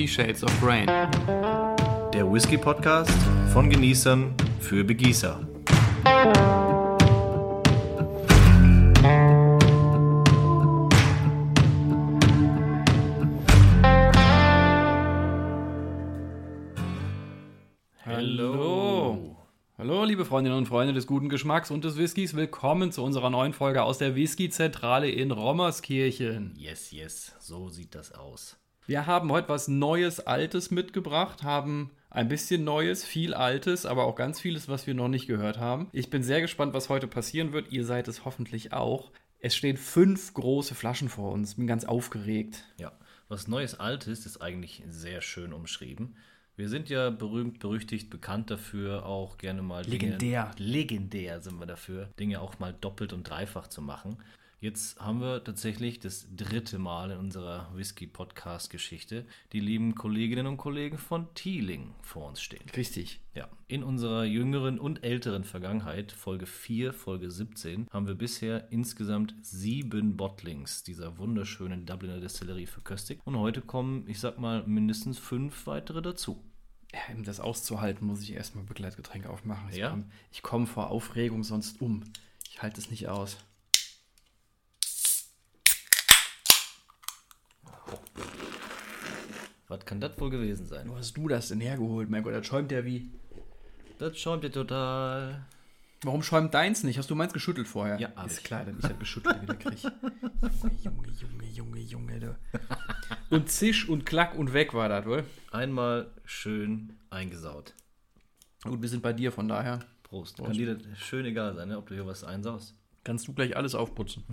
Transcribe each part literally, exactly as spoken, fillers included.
Fifty Shades of Rain. Der Whisky-Podcast von Genießern für Begießer. Hallo. Hallo, liebe Freundinnen und Freunde des guten Geschmacks und des Whiskys. Willkommen zu unserer neuen Folge aus der Whisky-Zentrale in Rommerskirchen. Yes, yes, so sieht das aus. Wir haben heute was Neues, Altes mitgebracht, haben ein bisschen Neues, viel Altes, aber auch ganz vieles, was wir noch nicht gehört haben. Ich bin sehr gespannt, was heute passieren wird. Ihr seid es hoffentlich auch. Es stehen fünf große Flaschen vor uns. Bin ganz aufgeregt. Ja, was Neues, Altes ist eigentlich sehr schön umschrieben. Wir sind ja berühmt, berüchtigt, bekannt dafür, auch gerne mal Legendär. Dinge, legendär sind wir dafür, Dinge auch mal doppelt und dreifach zu machen. Jetzt haben wir tatsächlich das dritte Mal in unserer Whisky-Podcast-Geschichte die lieben Kolleginnen und Kollegen von Teeling vor uns stehen. Richtig. Ja, in unserer jüngeren und älteren Vergangenheit, Folge vier, Folge siebzehn, haben wir bisher insgesamt sieben Bottlings dieser wunderschönen Dubliner Destillerie verköstigt. Und heute kommen, ich sag mal, mindestens fünf weitere dazu. Ja, um das auszuhalten, muss ich erstmal Begleitgetränk aufmachen. Ich Ja? komme komm vor Aufregung sonst um. Ich halte es nicht aus. Was kann das wohl gewesen sein? Wo hast du das denn hergeholt? Mein Gott, das schäumt ja wie... Das schäumt ja total. Warum schäumt deins nicht? Hast du meins geschüttelt vorher? Ja, hab ist ich. klar, dass ich das geschüttelt wieder krieg. Junge, Junge, Junge, Junge, du. Und zisch und klack und weg war das, wohl? Einmal schön eingesaut. Gut, wir sind bei dir, von daher Prost. Prost. Kann dir das schön egal sein, ne, ob du hier was einsaust. kannst du gleich alles aufputzen.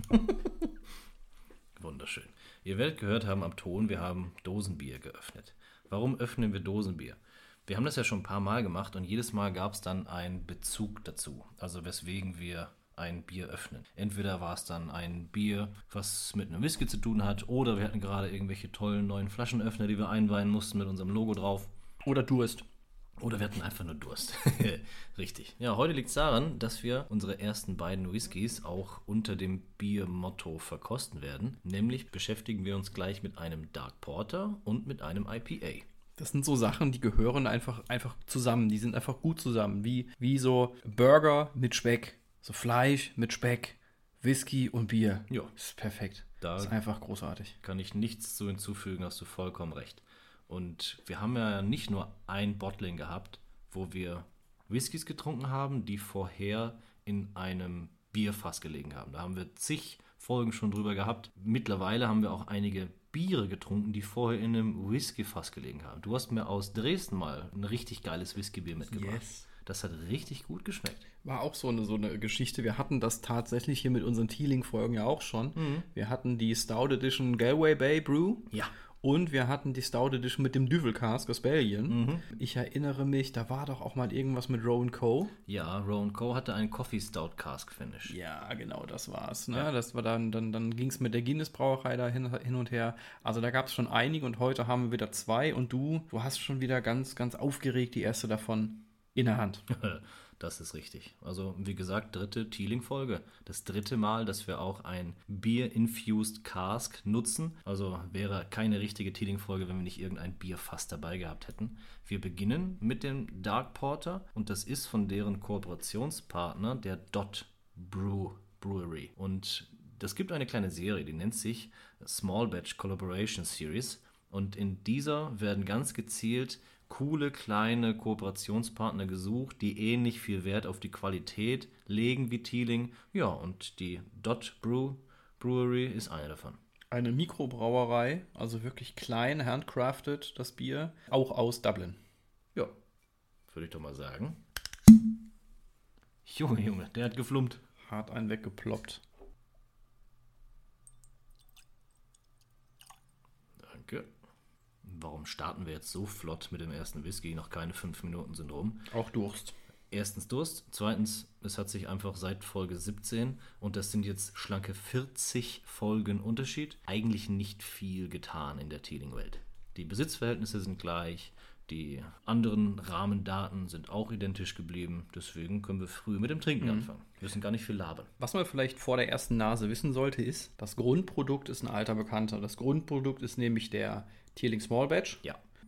Wunderschön. Ihr werdet gehört haben am Ton, wir haben Dosenbier geöffnet. Warum öffnen wir Dosenbier? Wir haben das ja schon ein paar Mal gemacht und jedes Mal gab es dann einen Bezug dazu. Also weswegen wir ein Bier öffnen. Entweder war es dann ein Bier, was mit einem Whisky zu tun hat, oder wir hatten gerade irgendwelche tollen neuen Flaschenöffner, die wir einweihen mussten mit unserem Logo drauf. Oder Durst. Oder wir hatten einfach nur Durst. Richtig. Ja, heute liegt es daran, dass wir unsere ersten beiden Whiskys auch unter dem Biermotto verkosten werden. Nämlich beschäftigen wir uns gleich mit einem Dark Porter und mit einem I P A. Das sind so Sachen, die gehören einfach, einfach zusammen. Die sind einfach gut zusammen. Wie, wie so Burger mit Speck. So Fleisch mit Speck, Whisky und Bier. Ja. Das ist perfekt. Da Das ist einfach großartig. kann ich nichts zu hinzufügen, hast du vollkommen recht. Und wir haben ja nicht nur ein Bottling gehabt, wo wir Whiskys getrunken haben, die vorher in einem Bierfass gelegen haben. Da haben wir zig Folgen schon drüber gehabt. Mittlerweile haben wir auch einige Biere getrunken, die vorher in einem Whiskyfass gelegen haben. Du hast mir aus Dresden mal ein richtig geiles Whiskybier mitgebracht. Yes. Das hat richtig gut geschmeckt. War auch so eine, so eine Geschichte. Wir hatten das tatsächlich hier mit unseren Teeling-Folgen ja auch schon. Mhm. Wir hatten die Stout Edition Galway Bay Brew. Ja. Und wir hatten die Stout Edition mit dem Duvel Cask aus Belgien. Mhm. Ich erinnere mich, da war doch auch mal irgendwas mit Rowan Co. Ja, Rowan Co. hatte einen Coffee Stout Cask Finish. Ja, genau, das war's. Ne? Ja. Das war dann, dann, dann ging es mit der Guinness Brauerei da hin, hin und her. Also da gab es schon einige und heute haben wir wieder zwei. Und du, du hast schon wieder ganz, ganz aufgeregt die erste davon in der Hand. Das ist richtig. Also, wie gesagt, dritte Teeling-Folge. Das dritte Mal, dass wir auch ein Beer-Infused Cask nutzen. Also wäre keine richtige Teeling-Folge, wenn wir nicht irgendein Bierfass dabei gehabt hätten. Wir beginnen mit dem Dark Porter und das ist von deren Kooperationspartner, der Dot Brew Brewery. Und das gibt eine kleine Serie, die nennt sich Small Batch Collaboration Series. Und in dieser werden ganz gezielt coole kleine Kooperationspartner gesucht, die ähnlich viel Wert auf die Qualität legen wie Teeling. Ja, und die Dot Brew Brewery ist eine davon. Eine Mikrobrauerei, also wirklich klein, handcrafted, das Bier, auch aus Dublin. Ja, würde ich doch mal sagen. Junge, Junge, der hat geflummt. Hart einen weggeploppt. Danke. Warum starten wir jetzt so flott mit dem ersten Whisky? Noch keine fünf Minuten sind rum. Auch Durst. Erstens Durst, zweitens, es hat sich einfach seit Folge siebzehn, und das sind jetzt schlanke vierzig Folgen Unterschied, eigentlich nicht viel getan in der Teeling-Welt. Die Besitzverhältnisse sind gleich, die anderen Rahmendaten sind auch identisch geblieben, deswegen können wir früh mit dem Trinken Mhm. anfangen. Wir müssen gar nicht viel labern. Was man vielleicht vor der ersten Nase wissen sollte, ist, das Grundprodukt ist ein alter Bekannter. Das Grundprodukt ist nämlich der Teeling Small Batch. Ja.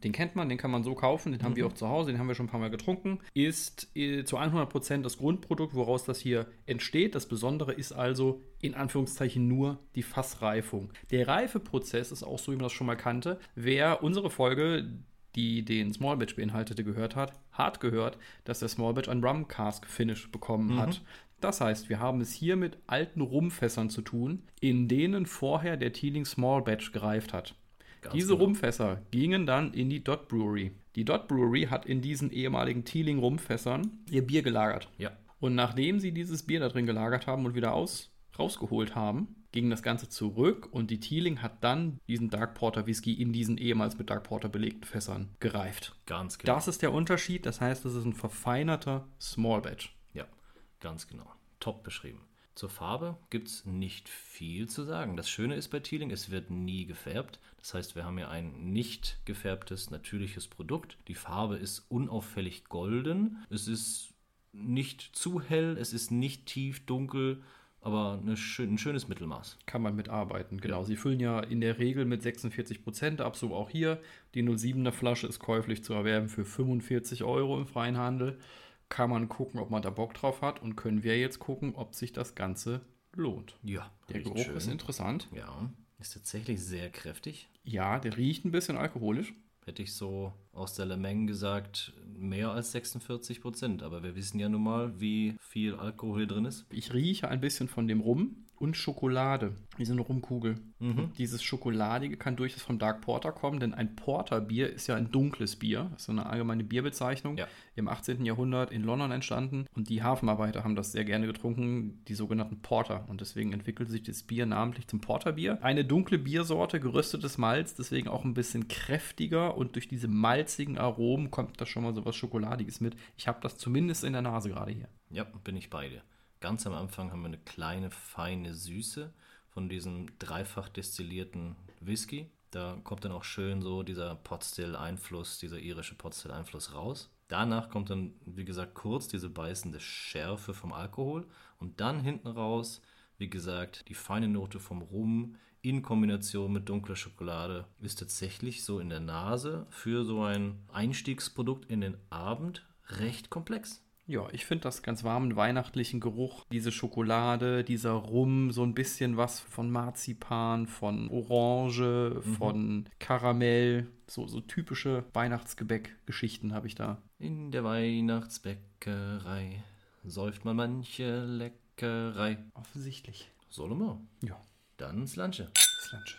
Den kennt man, den kann man so kaufen, den haben Mhm. wir auch zu Hause, den haben wir schon ein paar Mal getrunken. Ist äh, zu hundert Prozent das Grundprodukt, woraus das hier entsteht. Das Besondere ist also in Anführungszeichen nur die Fassreifung. Der Reifeprozess ist auch so, wie man das schon mal kannte. Wer unsere Folge, die den Small Batch beinhaltete, gehört hat, hat gehört, dass der Small Batch ein Rum Cask Finish bekommen Mhm. hat. Das heißt, wir haben es hier mit alten Rumfässern zu tun, in denen vorher der Teeling Small Batch gereift hat. Ganz Diese genau. Rumfässer gingen dann in die Dot Brewery. Die Dot Brewery hat in diesen ehemaligen Teeling Rumfässern ihr Bier gelagert. Ja, Und nachdem sie dieses Bier da drin gelagert haben und wieder aus, rausgeholt haben, ging das Ganze zurück und die Teeling hat dann diesen Dark Porter Whisky in diesen ehemals mit Dark Porter belegten Fässern gereift. ganz genau. Das ist der Unterschied, das heißt, es ist ein verfeinerter Small Batch. Ja, ganz genau. Top beschrieben. Zur Farbe gibt es nicht viel zu sagen. Das Schöne ist bei Teeling, es wird nie gefärbt. Das heißt, wir haben hier ein nicht gefärbtes, natürliches Produkt. Die Farbe ist unauffällig golden. Es ist nicht zu hell, es ist nicht tief dunkel, aber eine schön, ein schönes Mittelmaß. Kann man mitarbeiten, genau. Ja. Sie füllen ja in der Regel mit sechsundvierzig Prozent ab, so auch hier. Die null Komma siebener Flasche ist käuflich zu erwerben für fünfundvierzig Euro im freien Handel. Kann man gucken, ob man da Bock drauf hat und können wir jetzt gucken, ob sich das Ganze lohnt. Ja, Der riecht Geruch schön. ist interessant. Ja, ist tatsächlich sehr kräftig. Ja, der riecht ein bisschen alkoholisch. Hätte ich so aus der Lemeng gesagt, mehr als sechsundvierzig Prozent. Aber wir wissen ja nun mal, wie viel Alkohol hier drin ist. Ich rieche ein bisschen von dem Rum und Schokolade. Wie so eine Rumkugel. Mhm. Dieses Schokoladige kann durchaus vom Dark Porter kommen, denn ein Porterbier ist ja ein dunkles Bier. Das ist so eine allgemeine Bierbezeichnung. Ja. Im achtzehnten Jahrhundert in London entstanden. Und die Hafenarbeiter haben das sehr gerne getrunken, die sogenannten Porter. Und deswegen entwickelte sich das Bier namentlich zum Porterbier. Eine dunkle Biersorte, geröstetes Malz, deswegen auch ein bisschen kräftiger. Und durch diese malzigen Aromen kommt da schon mal so was Schokoladiges mit. Ich habe das zumindest in der Nase gerade hier. Ja, bin ich bei dir. Ganz am Anfang haben wir eine kleine, feine Süße von diesem dreifach destillierten Whisky. Da kommt dann auch schön so dieser Potstill-Einfluss, dieser irische Potstill-Einfluss raus. Danach kommt dann, wie gesagt, kurz diese beißende Schärfe vom Alkohol. Und dann hinten raus, wie gesagt, die feine Note vom Rum in Kombination mit dunkler Schokolade ist tatsächlich so in der Nase für so ein Einstiegsprodukt in den Abend recht komplex. Ja, ich finde das ganz warmen weihnachtlichen Geruch, diese Schokolade, dieser Rum, so ein bisschen was von Marzipan, von Orange, Mhm. von Karamell, so, so typische Weihnachtsgebäck-Geschichten habe ich da. In der Weihnachtsbäckerei säuft man manche Leckerei. Offensichtlich. Solomon, Ja, dann Slanche. das Lunch.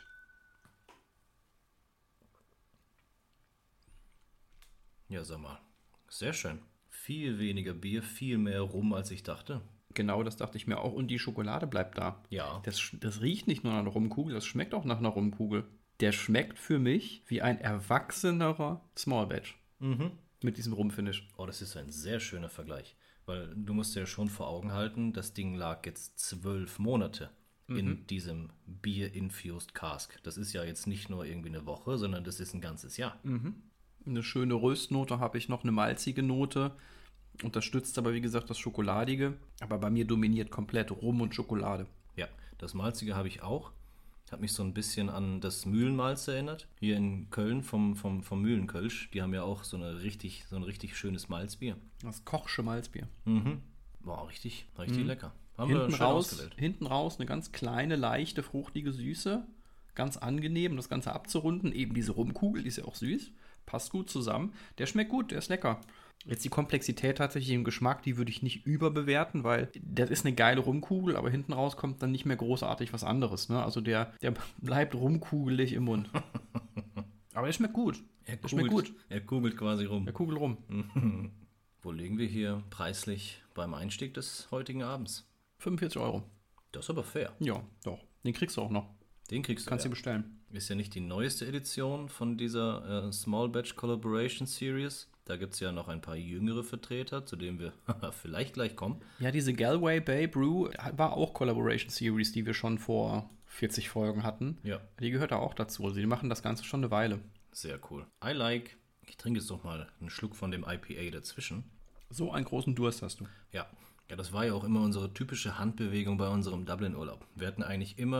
Ja, sag mal, sehr schön. Viel weniger Bier, viel mehr Rum, als ich dachte. Genau, das dachte ich mir auch. Und die Schokolade bleibt da. Ja, Das, sch- das riecht nicht nur nach einer Rumkugel, das schmeckt auch nach einer Rumkugel. Der schmeckt für mich wie ein erwachsenerer Small Batch mhm. mit diesem Rumfinish. Oh, das ist ein sehr schöner Vergleich. Weil du musst dir ja schon vor Augen halten, das Ding lag jetzt zwölf Monate in diesem Bier-Infused Cask. Das ist ja jetzt nicht nur irgendwie eine Woche, sondern das ist ein ganzes Jahr. Eine schöne Röstnote habe ich noch, eine malzige Note. Unterstützt aber, wie gesagt, das Schokoladige. Aber bei mir dominiert komplett Rum und Schokolade. Ja, das Malzige habe ich auch. Hat mich so ein bisschen an das Mühlenmalz erinnert. Hier in Köln vom, vom, vom Mühlenkölsch. Die haben ja auch so, eine richtig, so ein richtig schönes Malzbier. Das Kochsche Malzbier. Mhm. War richtig, richtig Mhm. lecker. Haben Hinten wir schön raus, ausgewählt. hinten raus eine ganz kleine, leichte, fruchtige Süße. Ganz angenehm, um das Ganze abzurunden. Eben diese Rumkugel, die ist ja auch süß. Passt gut zusammen. Der schmeckt gut, der ist lecker. Jetzt die Komplexität tatsächlich im Geschmack, die würde ich nicht überbewerten, weil das ist eine geile Rumkugel, aber hinten raus kommt dann nicht mehr großartig was anderes. Ne? Also der, der bleibt rumkugelig im Mund. Aber der schmeckt gut. Er Der schmeckt kugelt, gut. er kugelt quasi rum. Der Kugel rum. Wo liegen wir hier preislich beim Einstieg des heutigen Abends? fünfundvierzig Euro. Das ist aber fair. Ja, doch. Den kriegst du auch noch. Den kriegst du. Kannst du ja. bestellen. Ist ja nicht die neueste Edition von dieser äh, Small Batch Collaboration Series. Da gibt es ja noch ein paar jüngere Vertreter, zu denen wir vielleicht gleich kommen. Ja, diese Galway Bay Brew war auch Collaboration Series, die wir schon vor vierzig Folgen hatten. Ja, Die gehört da auch dazu. Also die machen das Ganze schon eine Weile. sehr cool. I like. Ich trinke jetzt doch mal einen Schluck von dem I P A dazwischen. So einen großen Durst hast du. Ja, ja, das war ja auch immer unsere typische Handbewegung bei unserem Dublin-Urlaub. Wir hatten eigentlich immer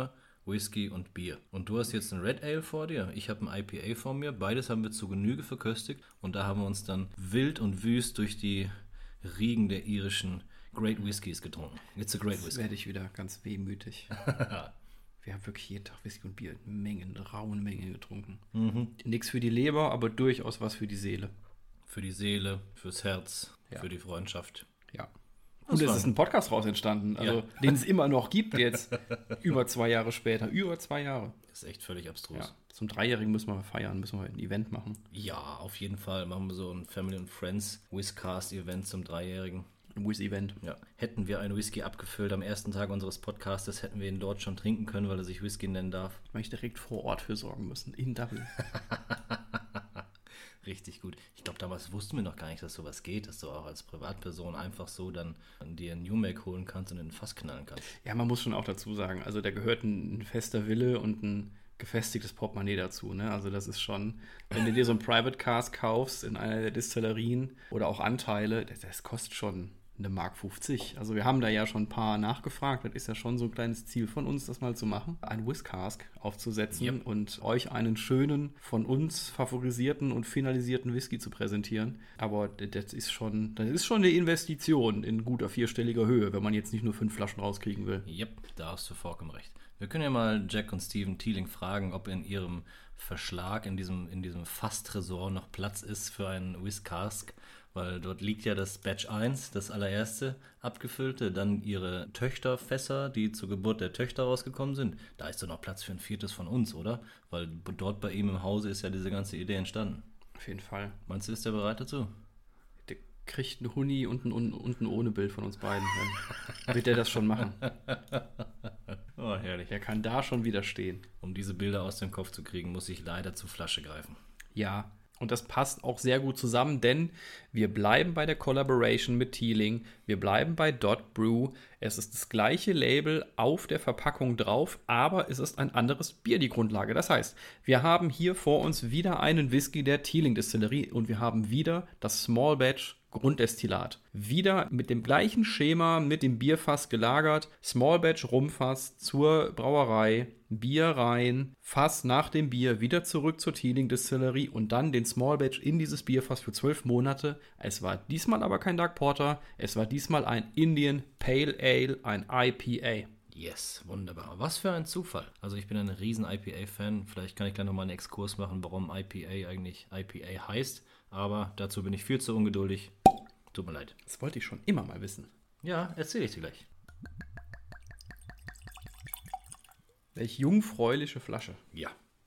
Whisky und Bier. Und du hast jetzt ein Red Ale vor dir, ich habe ein I P A vor mir. Beides haben wir zu Genüge verköstigt. Und da haben wir uns dann wild und wüst durch die Riegen der irischen Great Whiskys getrunken. It's a great Jetzt whisky. werde ich wieder ganz wehmütig. Wir haben wirklich jeden Tag Whisky und Bier in Mengen, rauen Mengen getrunken. Mhm. Nichts für die Leber, aber durchaus was für die Seele. Für die Seele, fürs Herz, Ja. für die Freundschaft. Ja. Und es war ist ein Podcast raus entstanden, also Ja. den es immer noch gibt jetzt. Über zwei Jahre später. Über zwei Jahre. Das ist echt völlig abstrus. Ja. Zum Dreijährigen müssen wir feiern, müssen wir ein Event machen. Ja, auf jeden Fall machen wir so ein Family and Friends Whizcast-Event zum Dreijährigen. Ein Whiz-Event. Ja. Hätten wir einen Whisky abgefüllt am ersten Tag unseres Podcastes, hätten wir ihn dort schon trinken können, weil er sich Whisky nennen darf. Weil ich direkt vor Ort für sorgen müssen. In Dublin. Richtig gut. Ich glaube, damals wussten wir noch gar nicht, dass sowas geht, dass du auch als Privatperson einfach so dann dir einen New Make holen kannst und in ein Fass knallen kannst. Ja, man muss schon auch dazu sagen, also da gehört ein, ein fester Wille und ein gefestigtes Portemonnaie dazu. Ne? Also das ist schon, wenn du dir so ein Private Cask kaufst in einer der Destillerien oder auch Anteile, das, das kostet schon eine Mark fünfzig. Also wir haben da ja schon ein paar nachgefragt. Das ist ja schon so ein kleines Ziel von uns, das mal zu machen. Ein Whiz-Cask aufzusetzen Yep. und euch einen schönen, von uns favorisierten und finalisierten Whisky zu präsentieren. Aber das ist schon, das ist schon eine Investition in guter vierstelliger Höhe, wenn man jetzt nicht nur fünf Flaschen rauskriegen will. Yep, da hast du vollkommen recht. Wir können ja mal Jack und Stephen Teeling fragen, ob in ihrem Verschlag, in diesem, in diesem Fasstresor noch Platz ist für einen Whiz-Cask, weil dort liegt ja das Batch eins, das allererste abgefüllte, dann ihre Töchterfässer, die zur Geburt der Töchter rausgekommen sind. Da ist doch noch Platz für ein viertes von uns, oder? Weil dort bei ihm im Hause ist ja diese ganze Idee entstanden. Auf jeden Fall. Meinst du, ist der bereit dazu? Der kriegt einen Huni und ein, und ein ohne Bild von uns beiden. Dann wird er das schon machen. Oh, herrlich. Er kann da schon widerstehen. Um diese Bilder aus dem Kopf zu kriegen, muss ich leider zur Flasche greifen. Ja, und das passt auch sehr gut zusammen, denn wir bleiben bei der Collaboration mit Teeling, wir bleiben bei Dot Brew. Es ist das gleiche Label auf der Verpackung drauf, aber es ist ein anderes Bier die Grundlage. Das heißt, wir haben hier vor uns wieder einen Whisky der Teeling Distillerie und wir haben wieder das Small Batch Grunddestillat. Wieder mit dem gleichen Schema, mit dem Bierfass gelagert, Small Batch Rumfass zur Brauerei, Bier rein, Fass nach dem Bier wieder zurück zur Teeling Distillerie und dann den Small Batch in dieses Bierfass für zwölf Monate. Es war diesmal aber kein Dark Porter, es war diesmal ein Indian Pale Ale, ein I P A. Yes, wunderbar. Was für ein Zufall. Also ich bin ein riesen I P A-Fan. Vielleicht kann ich gleich nochmal einen Exkurs machen, warum I P A eigentlich I P A heißt. Aber dazu bin ich viel zu ungeduldig. Tut mir leid. Das wollte ich schon immer mal wissen. Ja, erzähle ich dir gleich. Welch jungfräuliche Flasche. Ja.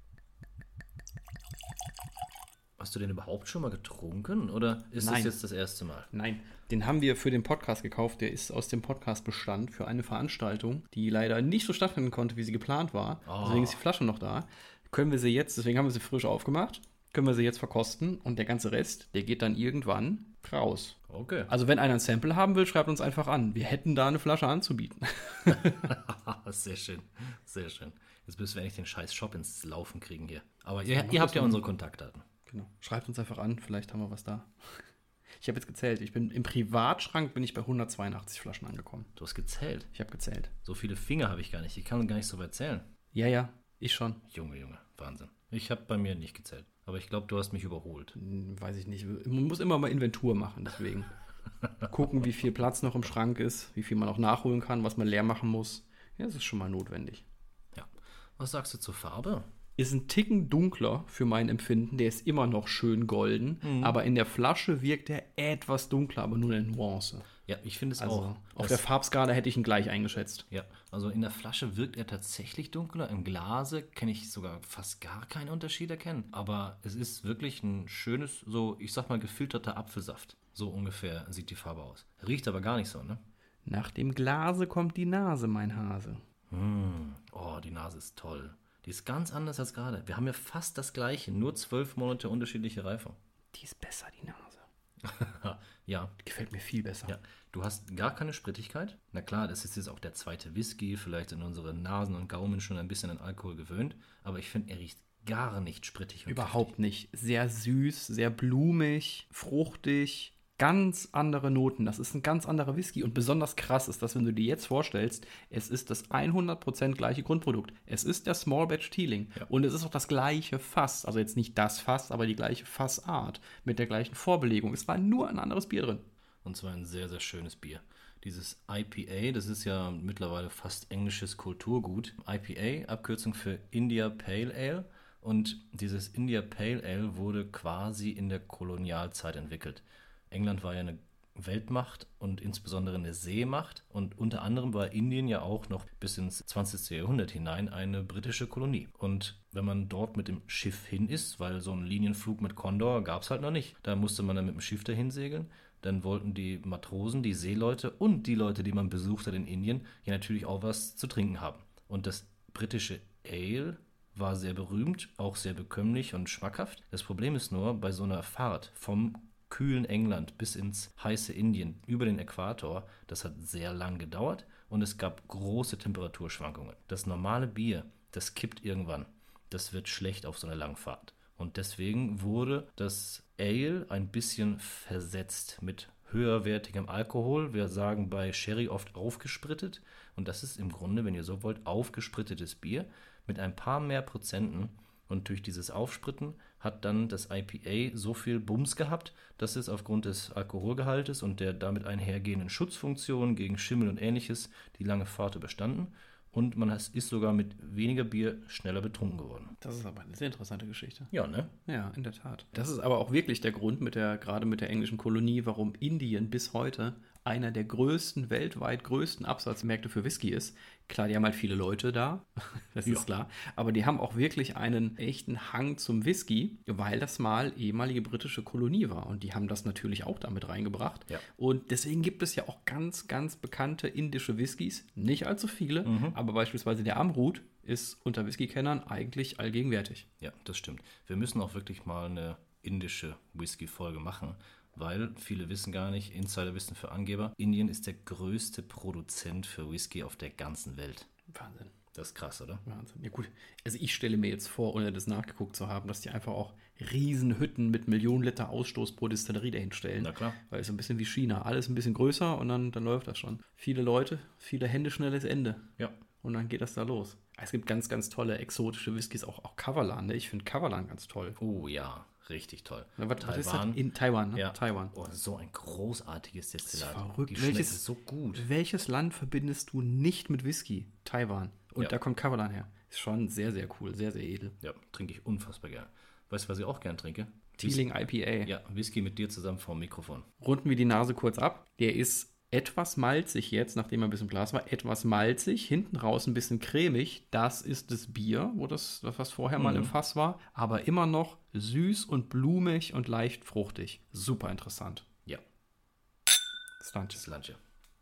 Hast du den überhaupt schon mal getrunken oder ist Nein. das jetzt das erste Mal? Nein, den haben wir für den Podcast gekauft. Der ist aus dem Podcast-Bestand für eine Veranstaltung, die leider nicht so stattfinden konnte, wie sie geplant war. Oh. Deswegen ist die Flasche noch da. Können wir sie jetzt, deswegen haben wir sie frisch aufgemacht, können wir sie jetzt verkosten und der ganze Rest, der geht dann irgendwann raus. Okay. Also wenn einer ein Sample haben will, schreibt uns einfach an. Wir hätten da eine Flasche anzubieten. Sehr schön, sehr schön. Jetzt müssen wir eigentlich den scheiß Shop ins Laufen kriegen hier. Aber ihr, ihr habt ja unsere Kontaktdaten. Genau. Schreibt uns einfach an, vielleicht haben wir was da. Ich habe jetzt gezählt. Ich bin im Privatschrank bin ich bei hundertzweiundachtzig Flaschen angekommen. Du hast gezählt. Ich habe gezählt. So viele Finger habe ich gar nicht. Ich kann gar nicht so weit zählen. Ja, ja, ich schon. Junge, Junge, Wahnsinn. Ich habe bei mir nicht gezählt. Aber ich glaube, du hast mich überholt. Hm, weiß ich nicht. Man muss immer mal Inventur machen, deswegen. Gucken, wie viel Platz noch im Schrank ist, wie viel man auch nachholen kann, was man leer machen muss. Ja, das ist schon mal notwendig. Ja. Was sagst du zur Farbe? Ist ein Ticken dunkler für mein Empfinden. Der ist immer noch schön golden, Mhm. aber in der Flasche wirkt er etwas dunkler, aber nur eine Nuance. Ja, ich finde es Also auch. auf Das- der Farbskala hätte ich ihn gleich eingeschätzt. Ja, also in der Flasche wirkt er tatsächlich dunkler. Im Glase kann ich sogar fast gar keinen Unterschied erkennen. Aber es ist wirklich ein schönes, so ich sag mal, gefilterter Apfelsaft. So ungefähr sieht die Farbe aus. Riecht aber gar nicht so, ne? Nach dem Glase kommt die Nase, mein Hase. Mm. Oh, die Nase ist toll. Die ist ganz anders als gerade. Wir haben ja fast das gleiche, nur zwölf Monate unterschiedliche Reifung. Die ist besser, die Nase. Ja, Die gefällt mir viel besser. ja. Du hast gar keine Sprittigkeit. Na klar, das ist jetzt auch der zweite Whisky. Vielleicht sind unsere Nasen und Gaumen schon ein bisschen an Alkohol gewöhnt. Aber ich finde, er riecht gar nicht sprittig. Und Überhaupt nicht. Sehr süß, sehr blumig, fruchtig. ganz andere Noten. Das ist ein ganz anderer Whisky. Und besonders krass ist, dass wenn du dir jetzt vorstellst, es ist das hundert Prozent gleiche Grundprodukt. Es ist der Small Batch Teeling. Ja. Und es ist auch das gleiche Fass. Also jetzt nicht das Fass, aber die gleiche Fassart mit der gleichen Vorbelegung. Es war nur ein anderes Bier drin. Und zwar ein sehr, sehr schönes Bier. Dieses I P A, das ist ja mittlerweile fast englisches Kulturgut. I P A, Abkürzung für India Pale Ale. Und dieses India Pale Ale wurde quasi in der Kolonialzeit entwickelt. England war ja eine Weltmacht und insbesondere eine Seemacht. Und unter anderem war Indien ja auch noch bis ins zwanzigste Jahrhundert hinein eine britische Kolonie. Und wenn man dort mit dem Schiff hin ist, weil so einen Linienflug mit Condor gab es halt noch nicht, da musste man dann mit dem Schiff dahin segeln. Dann wollten die Matrosen, die Seeleute und die Leute, die man besucht hat in Indien, ja natürlich auch was zu trinken haben. Und das britische Ale war sehr berühmt, auch sehr bekömmlich und schmackhaft. Das Problem ist nur, bei so einer Fahrt vom kühlen England bis ins heiße Indien über den Äquator, das hat sehr lang gedauert und es gab große Temperaturschwankungen. Das normale Bier, das kippt irgendwann. Das wird schlecht auf so einer langen Fahrt. Und deswegen wurde das Ale ein bisschen versetzt mit höherwertigem Alkohol. Wir sagen bei Sherry oft aufgesprittet. Und das ist im Grunde, wenn ihr so wollt, aufgesprittetes Bier mit ein paar mehr Prozenten. Und durch dieses Aufspritten hat dann das I P A so viel Bums gehabt, dass es aufgrund des Alkoholgehaltes und der damit einhergehenden Schutzfunktion gegen Schimmel und Ähnliches die lange Fahrt überstanden. Und man ist sogar mit weniger Bier schneller betrunken geworden. Das ist aber eine sehr interessante Geschichte. Ja, ne? Ja, in der Tat. Das ist aber auch wirklich der Grund, mit der, gerade mit der englischen Kolonie, warum Indien bis heute einer der größten, weltweit größten Absatzmärkte für Whisky ist. Klar, die haben halt viele Leute da, das Ja. ist klar. Aber die haben auch wirklich einen echten Hang zum Whisky, weil das mal ehemalige britische Kolonie war. Und die haben das natürlich auch damit reingebracht. Ja. Und deswegen gibt es ja auch ganz, ganz bekannte indische Whiskys. Nicht allzu viele, Mhm. aber beispielsweise der Amrut ist unter Whisky-Kennern eigentlich allgegenwärtig. Ja, das stimmt. Wir müssen auch wirklich mal eine indische Whisky-Folge machen, weil viele wissen gar nicht, Insiderwissen für Angeber, Indien ist der größte Produzent für Whisky auf der ganzen Welt. Wahnsinn. Das ist krass, oder? Wahnsinn. Ja gut, also ich stelle mir jetzt vor, ohne das nachgeguckt zu haben, dass die einfach auch Riesenhütten mit Millionen Liter Ausstoß pro Distillerie dahinstellen. Na klar. Weil es so ein bisschen wie China. Alles ein bisschen größer und dann, dann läuft das schon. Viele Leute, viele Hände, schnelles Ende. Ja. Und dann geht das da los. Es gibt ganz, ganz tolle exotische Whiskys, auch, auch Kavalan. Ne? Ich finde Kavalan ganz toll. Oh ja, richtig toll. Na, was, was ist das? Taiwan. In Taiwan, ne? Ja. Taiwan. Oh, so ein großartiges Destillat. Das ist verrückt. Die schmeckt Welches- so gut. Welches Land verbindest du nicht mit Whisky? Taiwan. Und Ja. da kommt Kavalan her. Ist schon sehr, sehr cool, sehr, sehr edel. Ja, trinke ich unfassbar gern. Weißt du, was ich auch gern trinke? Teeling I P A. Ja, Whisky mit dir zusammen vor dem Mikrofon. Runden wir die Nase kurz ab. Der ist etwas malzig jetzt, nachdem er ein bisschen Glas war, etwas malzig, hinten raus ein bisschen cremig. Das ist das Bier, wo das, was vorher mal Mhm. im Fass war, aber immer noch süß und blumig und leicht fruchtig. Super interessant. Ja, Slanches. Slanche.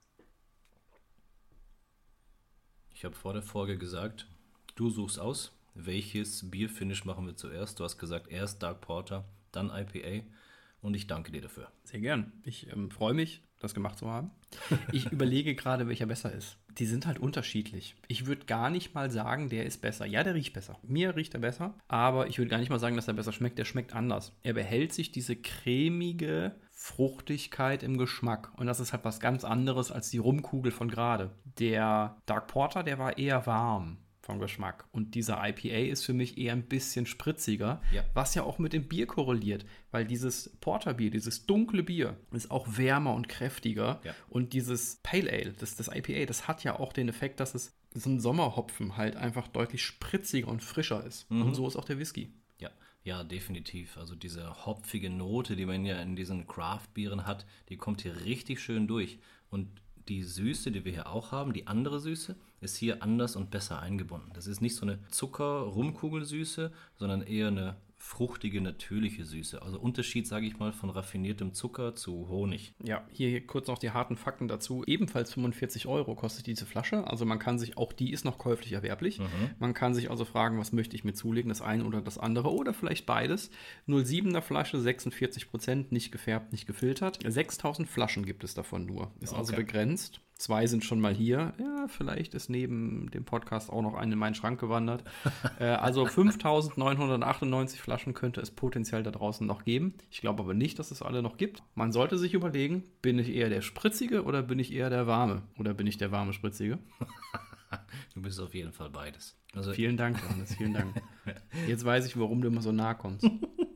Ich habe vor der Folge gesagt, du suchst aus, welches Bierfinish machen wir zuerst. Du hast gesagt, erst Dark Porter, dann I P A und ich danke dir dafür. Sehr gern. Ich ähm, freue mich, das gemacht zu haben. Ich überlege gerade, welcher besser ist. Die sind halt unterschiedlich. Ich würde gar nicht mal sagen, der ist besser. Ja, der riecht besser. Mir riecht er besser, aber ich würde gar nicht mal sagen, dass er besser schmeckt. Der schmeckt anders. Er behält sich diese cremige Fruchtigkeit im Geschmack. Und das ist halt was ganz anderes als die Rumkugel von gerade. Der Dark Porter, der war eher warm vom Geschmack. Und dieser I P A ist für mich eher ein bisschen spritziger, Ja. was ja auch mit dem Bier korreliert, weil dieses Porterbier, dieses dunkle Bier, ist auch wärmer und kräftiger. Ja. Und dieses Pale Ale, das, das I P A, das hat ja auch den Effekt, dass es so ein Sommerhopfen halt einfach deutlich spritziger und frischer ist. Mhm. Und so ist auch der Whisky. Ja, ja, definitiv. Also diese hopfige Note, die man ja in diesen Craft-Bieren hat, die kommt hier richtig schön durch. Und die Süße, die wir hier auch haben, die andere Süße, ist hier anders und besser eingebunden. Das ist nicht so eine Zucker-Rumkugelsüße, sondern eher eine fruchtige, natürliche Süße. Also Unterschied, sage ich mal, von raffiniertem Zucker zu Honig. Ja, hier kurz noch die harten Fakten dazu. Ebenfalls fünfundvierzig Euro kostet diese Flasche. Also man kann sich, auch die ist noch käuflich erwerblich. Mhm. Man kann sich also fragen, was möchte ich mir zulegen, das eine oder das andere oder vielleicht beides. null Komma siebener Flasche, sechsundvierzig Prozent, nicht gefärbt, nicht gefiltert. sechstausend Flaschen gibt es davon nur. Ist also Okay. begrenzt. Zwei sind schon mal hier. Ja, vielleicht ist neben dem Podcast auch noch eine in meinen Schrank gewandert. äh, also fünftausendneunhundertachtundneunzig Flaschen könnte es potenziell da draußen noch geben. Ich glaube aber nicht, dass es alle noch gibt. Man sollte sich überlegen, bin ich eher der Spritzige oder bin ich eher der Warme? Oder bin ich der warme Spritzige? Du bist auf jeden Fall beides. Also, vielen Dank, Johannes, vielen Dank. Jetzt weiß ich, warum du immer so nah kommst.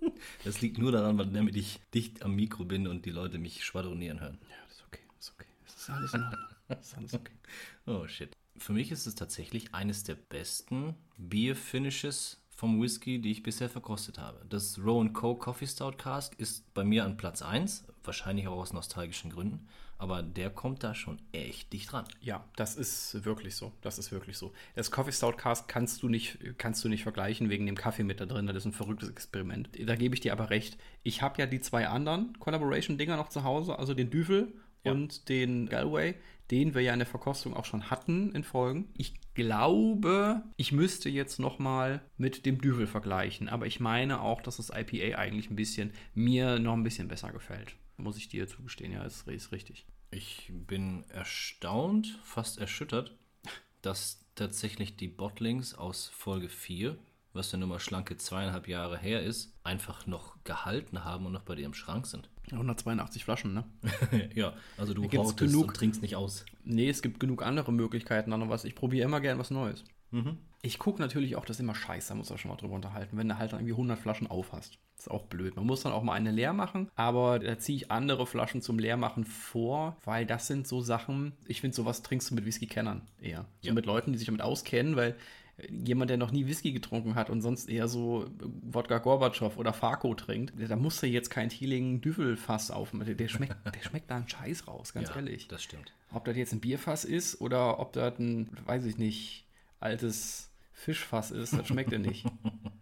Das liegt nur daran, weil damit ich dicht am Mikro bin und die Leute mich schwadronieren hören. Ja, das ist okay, das ist okay. Das ist alles in Ordnung. Das ist alles okay. Oh, shit. Für mich ist es tatsächlich eines der besten Bier-Finishes vom Whisky, die ich bisher verkostet habe. Das Roe and Co. Coffee Stout Cask ist bei mir an Platz eins, wahrscheinlich auch aus nostalgischen Gründen, aber der kommt da schon echt dicht dran. Ja, das ist wirklich so. Das ist wirklich so. Das Coffee Stout Cask kannst du nicht, kannst du nicht vergleichen wegen dem Kaffee mit da drin. Das ist ein verrücktes Experiment. Da gebe ich dir aber recht. Ich habe ja die zwei anderen Collaboration-Dinger noch zu Hause, also den Düvel ja. und den Galway, den wir ja in der Verkostung auch schon hatten in Folgen. Ich glaube, ich müsste jetzt nochmal mit dem Düvel vergleichen, aber ich meine auch, dass das I P A eigentlich ein bisschen, mir noch ein bisschen besser gefällt. Muss ich dir zugestehen, ja, ist, ist richtig. Ich bin erstaunt, fast erschüttert, dass tatsächlich die Bottlings aus Folge vier, was ja nun mal schlanke zweieinhalb Jahre her ist, einfach noch gehalten haben und noch bei dir im Schrank sind. hundertzweiundachtzig Flaschen, ne? Ja, also du Gibt's hautest genug? und trinkst nicht aus. Nee, es gibt genug andere Möglichkeiten, noch was. Ich probiere immer gern was Neues. Mhm. Ich gucke natürlich auch, das ist immer scheiße, da muss man schon mal drüber unterhalten, wenn du halt dann irgendwie hundert Flaschen auf hast. Das ist auch blöd. Man muss dann auch mal eine leer machen, aber da ziehe ich andere Flaschen zum Leermachen vor, weil das sind so Sachen, ich finde, sowas trinkst du mit Whisky-Kennern eher. So ja. mit Leuten, die sich damit auskennen, weil jemand, der noch nie Whisky getrunken hat und sonst eher so Wodka Gorbatschow oder Farko trinkt, da musst du jetzt kein Teeling-Düvel-Fass aufmachen. Der schmeckt, der schmeckt da einen Scheiß raus, ganz ja, ehrlich. Das stimmt. Ob das jetzt ein Bierfass ist oder ob das ein, weiß ich nicht, altes Fischfass ist, das schmeckt ja nicht.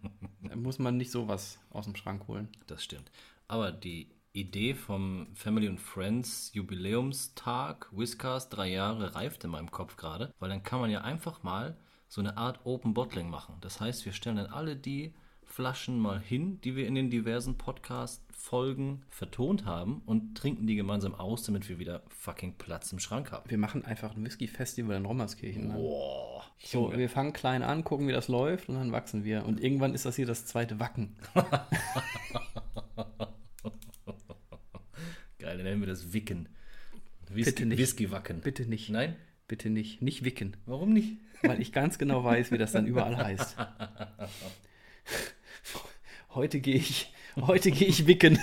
Da muss man nicht sowas aus dem Schrank holen. Das stimmt. Aber die Idee vom Family and Friends Jubiläumstag, Whiskers, drei Jahre, reift in meinem Kopf gerade, weil dann kann man ja einfach mal so eine Art Open Bottling machen. Das heißt, wir stellen dann alle die Flaschen mal hin, die wir in den diversen Podcast-Folgen vertont haben und trinken die gemeinsam aus, damit wir wieder fucking Platz im Schrank haben. Wir machen einfach ein Whisky-Festival in Rommerskirchen. Ne? Boah. So, wir fangen klein an, gucken, wie das läuft und dann wachsen wir. Und irgendwann ist das hier das zweite Wacken. Geil, dann nennen wir das Wicken. Whisky, Bitte nicht. Whisky-Wacken. Bitte nicht. Nein? Bitte nicht. Nicht Wicken. Warum nicht? Weil ich ganz genau weiß, wie das dann überall heißt. Heute gehe ich, heute gehe ich wicken.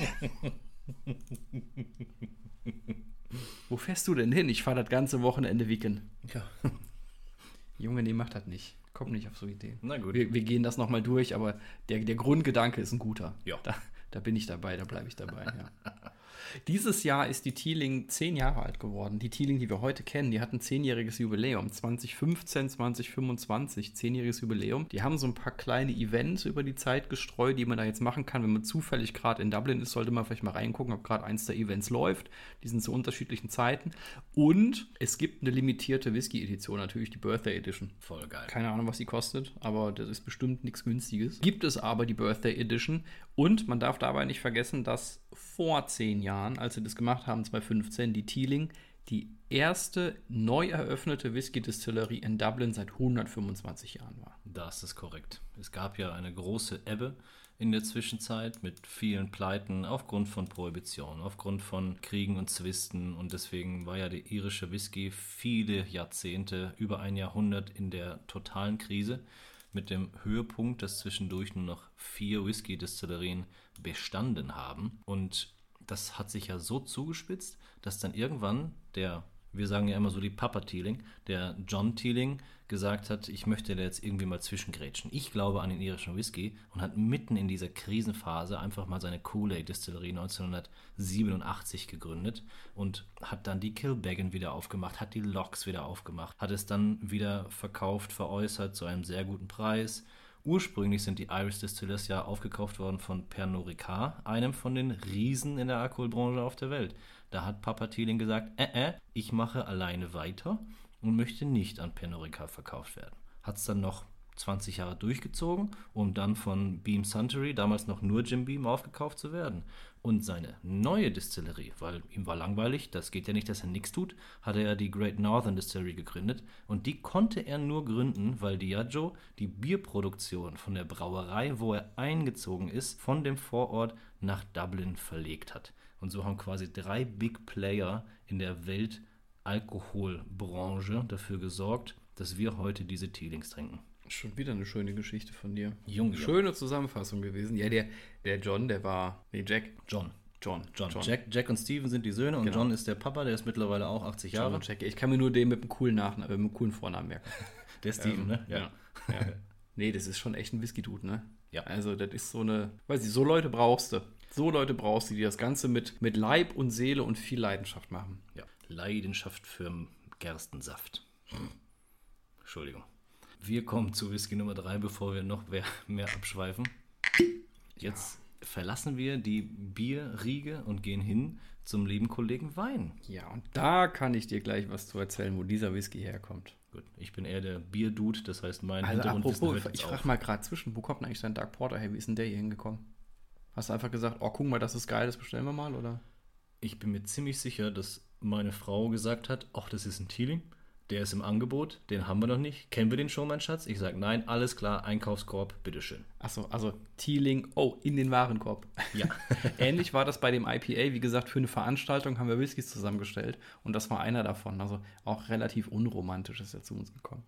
Wo fährst du denn hin? Ich fahre das ganze Wochenende wicken. Ja. Junge, nee, mach das nicht. Komm nicht auf so Ideen. Na gut. Wir, wir gehen das nochmal durch, aber der, der Grundgedanke ist ein guter. Ja. Da, da bin ich dabei, da bleibe ich dabei, ja. Dieses Jahr ist die Teeling zehn Jahre alt geworden. Die Teeling, die wir heute kennen, die hatten zehnjähriges Jubiläum. zwanzig fünfzehn, zwanzig fünfundzwanzig, zehnjähriges Jubiläum. Die haben so ein paar kleine Events über die Zeit gestreut, die man da jetzt machen kann. Wenn man zufällig gerade in Dublin ist, sollte man vielleicht mal reingucken, ob gerade eins der Events läuft. Die sind zu unterschiedlichen Zeiten. Und es gibt eine limitierte Whisky-Edition, natürlich die Birthday Edition. Voll geil. Keine Ahnung, was die kostet, aber das ist bestimmt nichts Günstiges. Gibt es aber die Birthday Edition. Und man darf dabei nicht vergessen, dass vor zehn Jahren, als sie das gemacht haben, zwanzig fünfzehn, die Teeling die erste neu eröffnete Whisky-Distillerie in Dublin seit hundertfünfundzwanzig Jahren war. Das ist korrekt. Es gab ja eine große Ebbe in der Zwischenzeit mit vielen Pleiten aufgrund von Prohibition, aufgrund von Kriegen und Zwisten. Und deswegen war ja der irische Whisky viele Jahrzehnte, über ein Jahrhundert in der totalen Krise. Mit dem Höhepunkt, dass zwischendurch nur noch vier Whisky-Distillerien bestanden haben. Und das hat sich ja so zugespitzt, dass dann irgendwann der, wir sagen ja immer so die Papa Teeling, der John Teeling gesagt hat, ich möchte da jetzt irgendwie mal zwischengrätschen. Ich glaube an den irischen Whisky und hat mitten in dieser Krisenphase einfach mal seine Kool-Aid-Distillerie neunzehnhundertsiebenundachtzig gegründet und hat dann die Kilbeggan wieder aufgemacht, hat die Lochs wieder aufgemacht, hat es dann wieder verkauft, veräußert zu einem sehr guten Preis. Ursprünglich sind die Irish Distillers ja aufgekauft worden von Pernod Ricard, einem von den Riesen in der Alkoholbranche auf der Welt. Da hat Papa Teeling gesagt, äh, äh, ich mache alleine weiter und möchte nicht an Pernod Ricard verkauft werden. Hat es dann noch zwanzig Jahre durchgezogen, um dann von Beam Suntory, damals noch nur Jim Beam, aufgekauft zu werden. Und seine neue Distillerie, weil ihm war langweilig, das geht ja nicht, dass er nichts tut, hat er die Great Northern Distillery gegründet. Und die konnte er nur gründen, weil Diageo die Bierproduktion von der Brauerei, wo er eingezogen ist, von dem Vorort nach Dublin verlegt hat. Und so haben quasi drei Big Player in der Weltalkoholbranche dafür gesorgt, dass wir heute diese Teelings trinken. Schon wieder eine schöne Geschichte von dir. Junge. Schöne Zusammenfassung gewesen. Ja, der, der John, der war. Nee, Jack. John. John. John. John. Jack, Jack und Steven sind die Söhne und genau. John ist der Papa, der ist mittlerweile auch achtzig Jahre. John und Jack. Ich kann mir nur den mit einem coolen Nachnamen, mit einem coolen Vornamen merken. Der Steven, ähm, ne? Ja. ja. ja. Nee, das ist schon echt ein Whisky-Dude, ne? Ja. Also, das ist so eine. Weiß ich, so Leute brauchst du. So Leute brauchst du, die das Ganze mit, mit Leib und Seele und viel Leidenschaft machen. Ja. Leidenschaft für Gerstensaft. Entschuldigung. Wir kommen zu Whisky Nummer drei, bevor wir noch mehr, mehr abschweifen. Jetzt ja. verlassen wir die Bierriege und gehen hin zum lieben Kollegen Wein. Ja, und da kann ich dir gleich was zu erzählen, wo dieser Whisky herkommt. Gut, ich bin eher der Bierdude, das heißt mein also Hintergrundwissen apropos, hört ich jetzt frage auf. mal gerade zwischen, wo kommt denn eigentlich dein Dark Porter her? Wie ist denn der hier hingekommen? Hast du einfach gesagt, oh, guck mal, das ist geil, das bestellen wir mal, oder? Ich bin mir ziemlich sicher, dass meine Frau gesagt hat, ach, das ist ein Teeling. Der ist im Angebot, den haben wir noch nicht. Kennen wir den schon, mein Schatz? Ich sage, nein, alles klar, Einkaufskorb, bitteschön. Achso, also Teeling, oh, in den Warenkorb. Ja. Ähnlich war das bei dem I P A. Wie gesagt, für eine Veranstaltung haben wir Whiskys zusammengestellt. Und das war einer davon. Also auch relativ unromantisch ist er zu uns gekommen.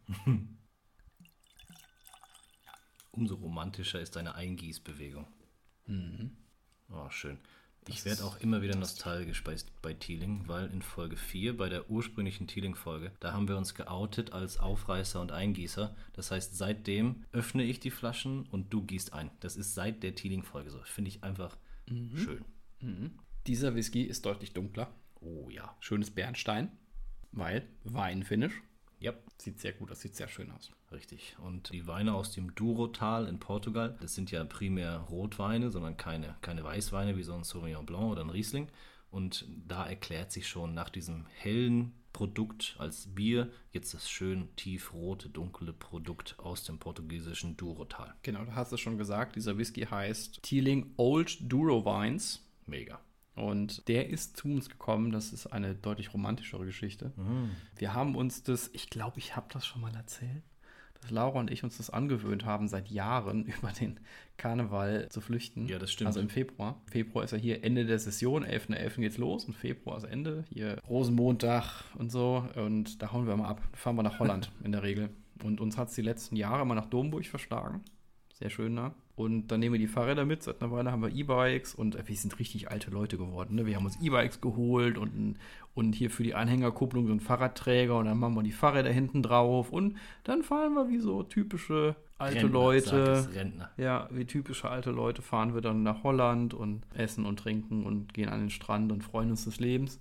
Umso romantischer ist deine Eingießbewegung. Mhm. Oh, schön. Ich werde auch immer wieder nostalgisch bei, bei Teeling, weil in Folge vier, bei der ursprünglichen Teeling-Folge, da haben wir uns geoutet als Aufreißer und Eingießer. Das heißt, seitdem öffne ich die Flaschen und du gießt ein. Das ist seit der Teeling-Folge so. Finde ich einfach mhm. schön. Mhm. Dieser Whisky ist deutlich dunkler. Oh ja. Schönes Bernstein, weil Weinfinish. Ja. Sieht sehr gut aus, sieht sehr schön aus. Richtig. Und die Weine aus dem Douro-Tal in Portugal, das sind ja primär Rotweine, sondern keine, keine Weißweine wie so ein Sauvignon Blanc oder ein Riesling. Und da erklärt sich schon nach diesem hellen Produkt als Bier jetzt das schön tiefrote, dunkle Produkt aus dem portugiesischen Douro-Tal. Genau, du hast es schon gesagt, dieser Whisky heißt Teeling Old Douro Vines. Mega. Und der ist zu uns gekommen, das ist eine deutlich romantischere Geschichte. Mhm. Wir haben uns das, ich glaube, ich habe das schon mal erzählt, dass Laura und ich uns das angewöhnt haben, seit Jahren über den Karneval zu flüchten. Ja, das stimmt. Also im Februar. Februar ist ja hier Ende der Session, elfter elfter geht's los und Februar ist Ende. Hier Rosenmontag und so und da hauen wir mal ab. Da fahren wir nach Holland in der Regel. Und uns hat es die letzten Jahre mal nach Domburg verschlagen. Sehr schön da. Und dann nehmen wir die Fahrräder mit. Seit einer Weile haben wir E-Bikes und wir sind richtig alte Leute geworden. Ne? Wir haben uns E-Bikes geholt und, und hier für die Anhängerkupplung so einen Fahrradträger und dann machen wir die Fahrräder hinten drauf und dann fahren wir wie so typische alte Rentner, Leute. sag es, Rentner. Ja, wie typische alte Leute fahren wir dann nach Holland und essen und trinken und gehen an den Strand und freuen uns des Lebens.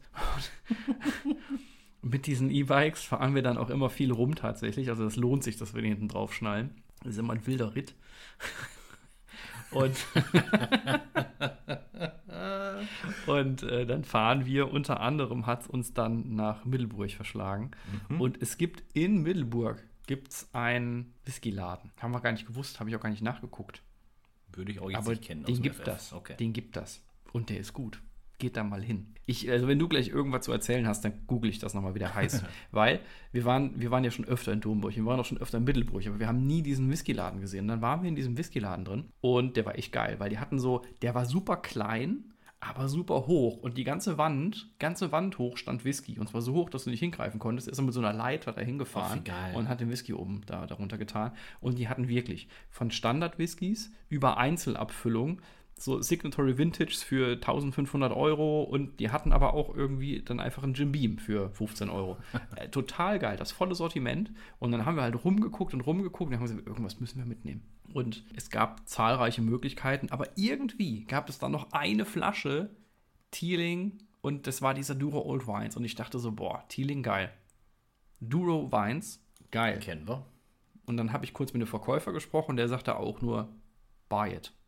Mit diesen E-Bikes fahren wir dann auch immer viel rum tatsächlich. Also das lohnt sich, dass wir die hinten drauf schnallen. Das ist immer ein wilder Ritt. Und, und äh, dann fahren wir, unter anderem hat es uns dann nach Middelburg verschlagen. Mhm. Und es gibt in Middelburg gibt's einen Whiskyladen. Haben wir gar nicht gewusst, habe ich auch gar nicht nachgeguckt. Würde ich auch jetzt Aber nicht kennen. den gibt das. Okay. Den gibt das. Und der ist gut. Geht da mal hin. Ich, also wenn du gleich irgendwas zu erzählen hast, dann google ich das nochmal, wie der heißt. Weil wir waren, wir waren ja schon öfter in Domburg, wir waren auch schon öfter in Middelburg, aber wir haben nie diesen Whiskyladen gesehen. Dann waren wir in diesem Whiskyladen drin und der war echt geil, weil die hatten so, der war super klein, aber super hoch. Und die ganze Wand, ganze Wand hoch stand Whisky. Und zwar so hoch, dass du nicht hingreifen konntest. Er ist mit so einer Leiter da hingefahren oh, und hat den Whisky oben da, darunter getan. Und die hatten wirklich von Standard-Whiskys über Einzelabfüllung so Signatory Vintages für eintausendfünfhundert Euro und die hatten aber auch irgendwie dann einfach einen Jim Beam für fünfzehn Euro. äh, total geil, das volle Sortiment. Und dann haben wir halt rumgeguckt und rumgeguckt und dann haben wir gesagt, irgendwas müssen wir mitnehmen. Und es gab zahlreiche Möglichkeiten, aber irgendwie gab es dann noch eine Flasche Teeling und das war dieser Douro Old Vines. Und ich dachte so, boah, Teeling geil. Douro Vines, geil. Kennen wir. Und dann habe ich kurz mit dem Verkäufer gesprochen und der sagte auch nur, buy it.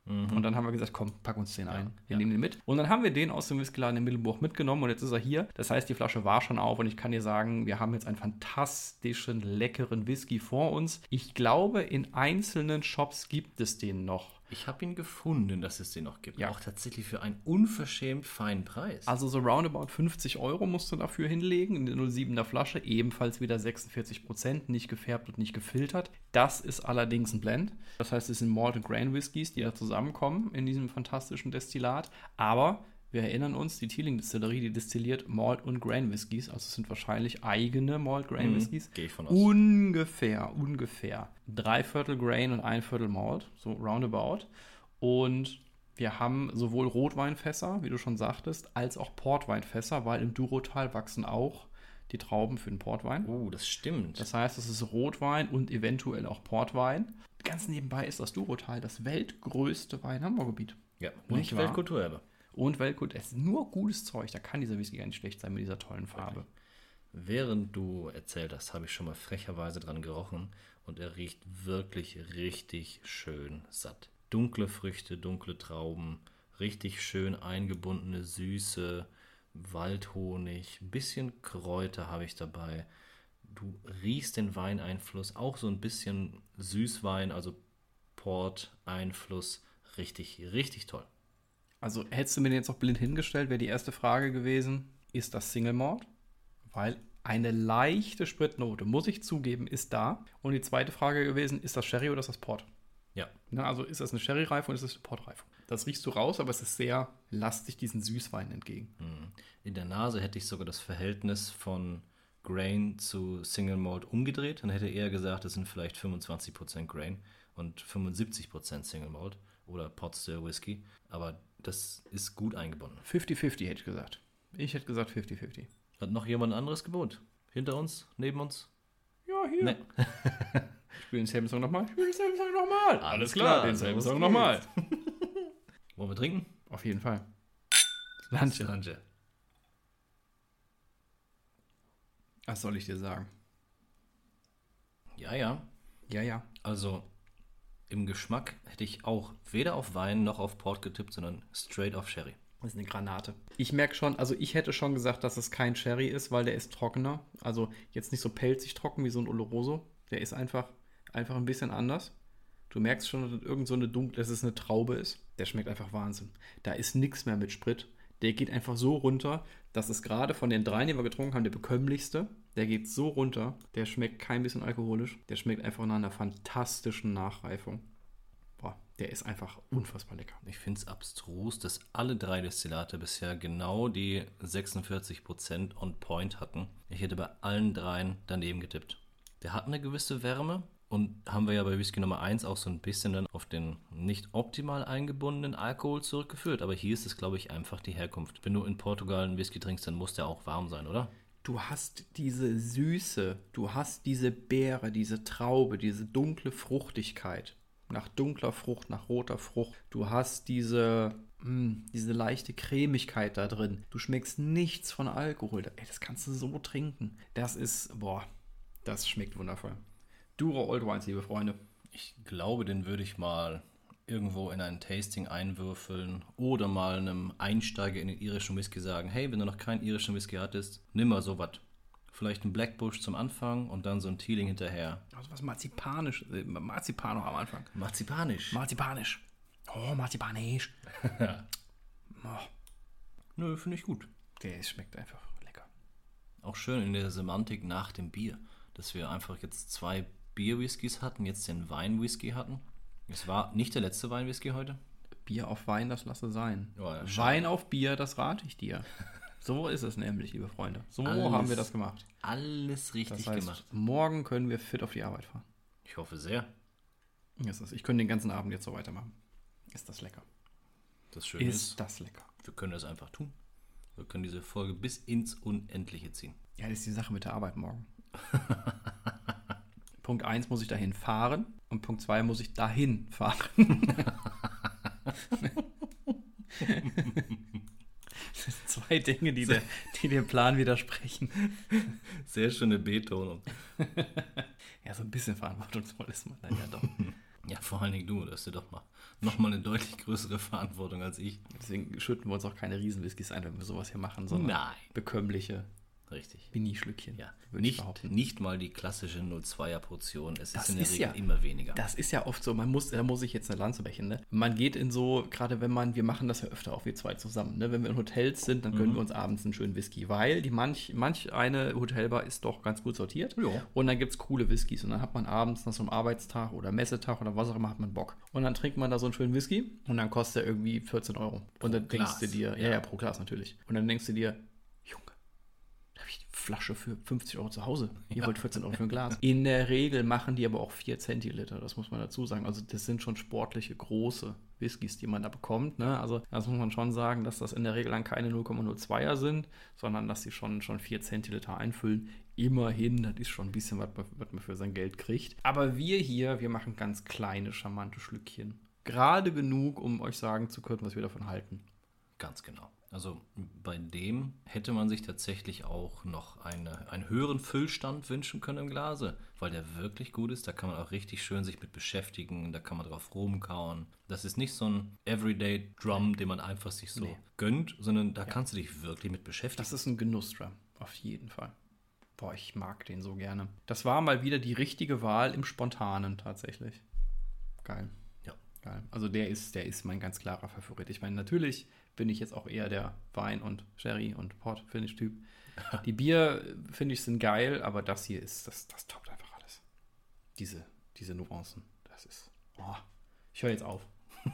Mhm. Und dann haben wir gesagt, komm, pack uns den ein. Wir ja. nehmen den mit. Und dann haben wir den aus dem Whiskyladen in Middelburg mitgenommen und jetzt ist er hier. Das heißt, die Flasche war schon auf und ich kann dir sagen, wir haben jetzt einen fantastischen, leckeren Whisky vor uns. Ich glaube, in einzelnen Shops gibt es den noch. Ich habe ihn gefunden, dass es den noch gibt. Ja. Auch tatsächlich für einen unverschämt feinen Preis. Also so roundabout fünfzig Euro musst du dafür hinlegen, in der null Komma siebener Flasche, ebenfalls wieder sechsundvierzig Prozent, nicht gefärbt und nicht gefiltert. Das ist allerdings ein Blend. Das heißt, es sind Malt- und Grain-Whiskys, die da zusammenkommen in diesem fantastischen Destillat. Aber wir erinnern uns, die Teeling Distillerie, die destilliert Malt- und Grain-Whiskys. Also es sind wahrscheinlich eigene Malt-Grain-Whiskys. Mhm, gehe ich von aus. Ungefähr, ungefähr. Drei Viertel Grain und ein Viertel Malt, so roundabout. Und wir haben sowohl Rotweinfässer, wie du schon sagtest, als auch Portweinfässer, weil im Durotal wachsen auch die Trauben für den Portwein. Oh, das stimmt. Das heißt, es ist Rotwein und eventuell auch Portwein. Ganz nebenbei ist das Durotal das weltgrößte Weinanbaugebiet. Ja, Nicht und wahr? Weltkulturerbe. Und Weltgut, es ist nur gutes Zeug. Da kann dieser Whisky gar nicht schlecht sein mit dieser tollen Farbe. Während du erzählt hast, habe ich schon mal frecherweise dran gerochen und er riecht wirklich richtig schön satt. Dunkle Früchte, dunkle Trauben, richtig schön eingebundene Süße, Waldhonig, ein bisschen Kräuter habe ich dabei. Du riechst den Weineinfluss, auch so ein bisschen Süßwein, also Port-Einfluss. Richtig, richtig toll. Also hättest du mir den jetzt auch blind hingestellt, wäre die erste Frage gewesen, ist das Single Malt? Weil eine leichte Spritnote, muss ich zugeben, ist da. Und die zweite Frage gewesen, ist das Sherry oder ist das Port? Ja. Na, also ist das eine Sherry-Reife oder ist das eine Port-Reife? Das riechst du raus, aber es ist sehr lastig diesen Süßwein entgegen. In der Nase hätte ich sogar das Verhältnis von Grain zu Single Malt umgedreht. Dann hätte er gesagt, es sind vielleicht fünfundzwanzig Prozent Grain und fünfundsiebzig Prozent Single Malt oder Pot Still Whisky. Aber das ist gut eingebunden. fünfzig fünfzig hätte ich gesagt. Ich hätte gesagt fünfzig fünfzig. Hat noch jemand anderes gewohnt? Hinter uns? Neben uns? Ja, hier. Nee. Ich spiele denselben Song nochmal. Ich spiele denselben Song nochmal. Alles klar, denselben los Song geht's. nochmal. Wollen wir trinken? Auf jeden Fall. Lanche. Lanche. Was soll ich dir sagen? Ja, ja. Ja, ja. Also im Geschmack hätte ich auch weder auf Wein noch auf Port getippt, sondern straight auf Sherry. Das ist eine Granate. Ich merke schon, also ich hätte schon gesagt, dass es kein Sherry ist, weil der ist trockener. Also jetzt nicht so pelzig trocken wie so ein Oloroso. Der ist einfach, einfach ein bisschen anders. Du merkst schon, dass irgend so eine dunkle, dass es eine Traube ist. Der schmeckt einfach Wahnsinn. Da ist nichts mehr mit Sprit. Der geht einfach so runter, dass es gerade von den dreien, die wir getrunken haben, der bekömmlichste. Der geht so runter. Der schmeckt kein bisschen alkoholisch. Der schmeckt einfach nach einer fantastischen Nachreifung. Boah, der ist einfach unfassbar lecker. Ich finde es abstrus, dass alle drei Destillate bisher genau die sechsundvierzig Prozent on point hatten. Ich hätte bei allen dreien daneben getippt. Der hat eine gewisse Wärme und haben wir ja bei Whisky Nummer eins auch so ein bisschen dann auf den nicht optimal eingebundenen Alkohol zurückgeführt. Aber hier ist es, glaube ich, einfach die Herkunft. Wenn du in Portugal einen Whisky trinkst, dann muss der auch warm sein, oder? Du hast diese Süße, du hast diese Beere, diese Traube, diese dunkle Fruchtigkeit. Nach dunkler Frucht, nach roter Frucht. Du hast diese, mh, diese leichte Cremigkeit da drin. Du schmeckst nichts von Alkohol. Ey, das kannst du so trinken. Das ist, boah, das schmeckt wundervoll. Duro Old Wines, liebe Freunde. Ich glaube, den würde ich mal irgendwo in ein Tasting einwürfeln oder mal einem Einsteiger in den irischen Whisky sagen, hey, wenn du noch keinen irischen Whisky hattest, nimm mal sowas. Vielleicht ein Blackbush zum Anfang und dann so ein Teeling hinterher. Also was Marzipanisch, äh, Marzipan noch am Anfang. Marzipanisch. Marzipanisch. Oh, Marzipanisch. Oh, Nö, finde ich gut. der schmeckt einfach lecker. Auch schön in der Semantik nach dem Bier, dass wir einfach jetzt zwei Bier-Whiskys hatten, jetzt den Wein-Whisky hatten. Es war nicht der letzte Wein-Whisky heute. Bier auf Wein, das lasse sein. Ja, ja, schade. Wein auf Bier, das rate ich dir. So ist es nämlich, liebe Freunde. So Alles- haben wir das gemacht. Alles richtig Das heißt, gemacht. morgen können wir fit auf die Arbeit fahren. Ich hoffe sehr. Ist das. Ich könnte den ganzen Abend jetzt so weitermachen. Ist das lecker? Das Schöne Ist ist, das lecker? wir können das einfach tun. Wir können diese Folge bis ins Unendliche ziehen. Ja, das ist die Sache mit der Arbeit morgen. Punkt eins muss ich dahin fahren und Punkt zwei muss ich dahin fahren. Das sind zwei Dinge, die, der, die dem Plan widersprechen. Sehr schöne Betonung. Ja, so ein bisschen verantwortungsvoll ist man dann ja doch. Ja, vor allen Dingen du, das ist ja doch mal nochmal eine deutlich größere Verantwortung als ich. Deswegen schütten wir uns auch keine Riesen-Whiskys ein, wenn wir sowas hier machen, sondern Nein. bekömmliche Richtig. Mini-Schlückchen. Ja, würde ich nicht, behaupten. nicht mal die klassische null Komma zweier Portion. Es Das ist in der ist Regel ja- immer weniger. Das ist ja oft so, man muss, da muss ich jetzt eine Lanze brechen, ne? Man geht in so, gerade wenn man, wir machen das ja öfter auch wir zwei zusammen, ne? Wenn wir in Hotels sind, dann gönnen Mhm. wir uns abends einen schönen Whisky, weil die manch, manch eine Hotelbar ist doch ganz gut sortiert. Ja. Und dann gibt es coole Whiskys und dann hat man abends nach so einem Arbeitstag oder Messetag oder was auch immer, hat man Bock. Und dann trinkt man da so einen schönen Whisky und dann kostet er irgendwie vierzehn Euro. Und dann Glas. denkst du dir, ja, Ja. ja, pro Glas natürlich. Und dann denkst du dir, Junge, da habe ich die Flasche für fünfzig Euro zu Hause. Ihr Ja. wollt vierzehn Euro für ein Glas. In der Regel machen die aber auch vier Zentiliter, das muss man dazu sagen. Also das sind schon sportliche, große Whiskys, die man da bekommt. Ne? Also das muss man schon sagen, dass das in der Regel dann keine null Komma null zweier sind, sondern dass sie schon, schon vier Zentiliter einfüllen. Immerhin, das ist schon ein bisschen, was man, was man für sein Geld kriegt. Aber wir hier, wir machen ganz kleine, charmante Schlückchen. Gerade genug, um euch sagen zu können, was wir davon halten. Ganz genau. Also bei dem hätte man sich tatsächlich auch noch eine, einen höheren Füllstand wünschen können im Glase, weil der wirklich gut ist. Da kann man auch richtig schön sich mit beschäftigen, da kann man drauf rumkauen. Das ist nicht so ein Everyday Drum, den man einfach sich so Nee. gönnt, sondern da kannst du dich wirklich mit beschäftigen. Das ist ein Genussdrum, auf jeden Fall. Boah, ich mag den so gerne. Das war mal wieder die richtige Wahl im Spontanen tatsächlich. Geil. Ja. Geil. Also der ist, der ist mein ganz klarer Favorit. Ich meine, natürlich bin ich jetzt auch eher der Wein- und Sherry- und Port-Finish-Typ. Die Bier, finde ich, sind geil, aber das hier ist, das, das toppt einfach alles. Diese, diese Nuancen, das ist, oh, ich höre jetzt auf.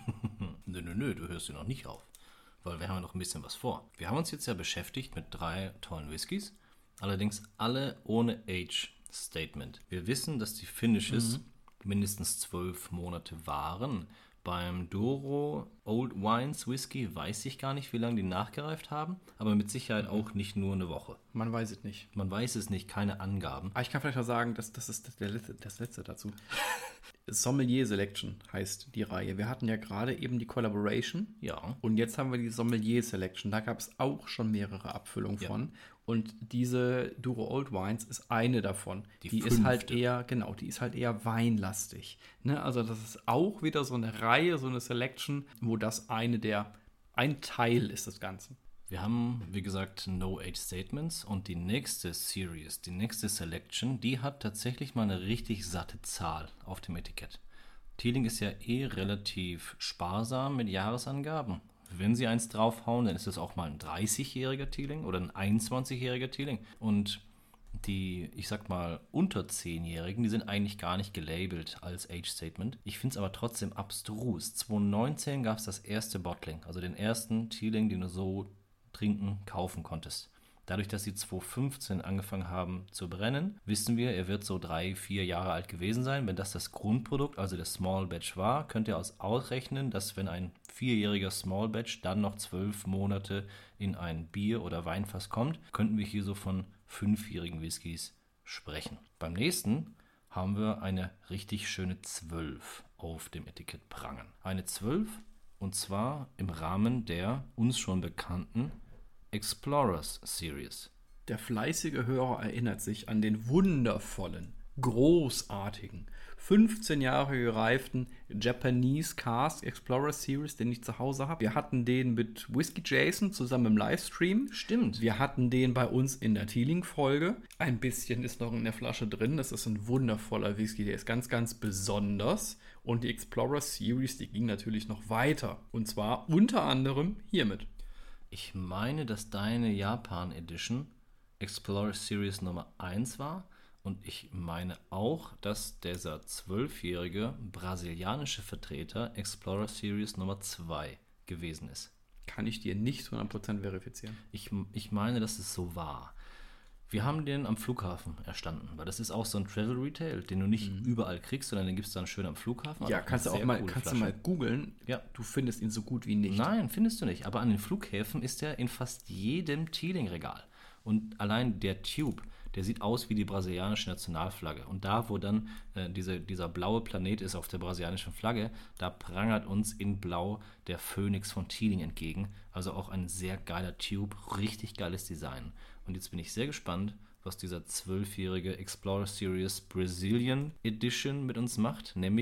Nö, nö, nö, du hörst dir noch nicht auf, weil wir haben ja noch ein bisschen was vor. Wir haben uns jetzt ja beschäftigt mit drei tollen Whiskys, allerdings alle ohne Age-Statement. Wir wissen, dass die Finishes mindestens zwölf Monate waren. Beim Douro Old Wines Whisky weiß ich gar nicht, wie lange die nachgereift haben, aber mit Sicherheit auch nicht nur eine Woche. Man weiß es nicht. Man weiß es nicht, keine Angaben. Aber ich kann vielleicht mal sagen, das, das ist das, der letzte, das letzte dazu. Sommelier Selection heißt die Reihe. Wir hatten ja gerade eben die Collaboration. Ja. Und jetzt haben wir die Sommelier Selection. Da gab es auch schon mehrere Abfüllungen Ja. von. Und diese Douro Old Wines ist eine davon. Die Die, ist halt fünfte. eher, genau, die ist halt eher weinlastig. Ne? Also das ist auch wieder so eine Reihe, so eine Selection, wo das eine der, ein Teil ist des Ganzen. Wir haben, wie gesagt, No Age Statements und die nächste Series, die nächste Selection, die hat tatsächlich mal eine richtig satte Zahl auf dem Etikett. Teeling ist ja eh relativ sparsam mit Jahresangaben. Wenn sie eins draufhauen, dann ist es auch mal ein dreißigjähriger Teeling oder ein einundzwanzigjähriger Teeling. Und die, ich sag mal, unter zehnjährigen, die sind eigentlich gar nicht gelabelt als Age Statement. Ich finde es aber trotzdem abstrus. zwanzig neunzehn gab es das erste Bottling, also den ersten Teeling, den du so trinken, kaufen konntest. Dadurch, dass sie zwanzig fünfzehn angefangen haben zu brennen, wissen wir, er wird so drei, vier Jahre alt gewesen sein. Wenn das das Grundprodukt, also der Small Batch war, könnt ihr aus ausrechnen, dass wenn ein vierjähriger Small Batch dann noch zwölf Monate in ein Bier- oder Weinfass kommt, könnten wir hier so von fünfjährigen Whiskys sprechen. Beim nächsten haben wir eine richtig schöne zwölf auf dem Etikett prangen. Eine zwölf und zwar im Rahmen der uns schon bekannten Explorers Series. Der fleißige Hörer erinnert sich an den wundervollen, großartigen, fünfzehn Jahre gereiften Japanese Cask Explorer Series, den ich zu Hause habe. Wir hatten den mit Whiskey Jason zusammen im Livestream. Stimmt. Wir hatten den bei uns in der Teeling-Folge. Ein bisschen ist noch in der Flasche drin. Das ist ein wundervoller Whisky. Der ist ganz, ganz besonders. Und die Explorer Series, die ging natürlich noch weiter. Und zwar unter anderem hiermit. Ich meine, dass deine Japan Edition Explorer Series Nummer eins war. Und ich meine auch, dass dieser zwölfjährige brasilianische Vertreter Explorer Series Nummer zwei gewesen ist. Kann ich dir nicht hundert Prozent verifizieren. Ich, ich meine, dass es so war. Wir haben den am Flughafen erstanden, weil das ist auch so ein Travel Retail, den du nicht mhm. überall kriegst, sondern den gibt es dann schön am Flughafen. Ja, kannst du auch mal, kannst du mal googeln. Ja. Du findest ihn so gut wie nicht. Nein, findest du nicht. Aber an den Flughäfen ist er in fast jedem Teeling-Regal. Und allein der Tube, der sieht aus wie die brasilianische Nationalflagge. Und da, wo dann äh, diese, dieser blaue Planet ist auf der brasilianischen Flagge, da prangert uns in Blau der Phönix von Teeling entgegen. Also auch ein sehr geiler Tube, richtig geiles Design. Und jetzt bin ich sehr gespannt, was dieser zwölfjährige Explorer Series Brazilian Edition mit uns macht, nämlich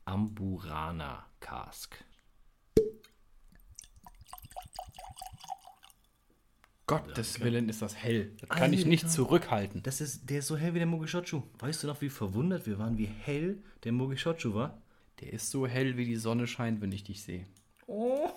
Amburana Cask. Gottes Danke. Willen ist das hell. Das kann ich nicht Alter. zurückhalten. Das ist, der ist so hell wie der Mogishochu. Weißt du noch, wie verwundert wir waren, wie hell der Mogishochu war? Der ist so hell, wie die Sonne scheint, wenn ich dich sehe. Oh.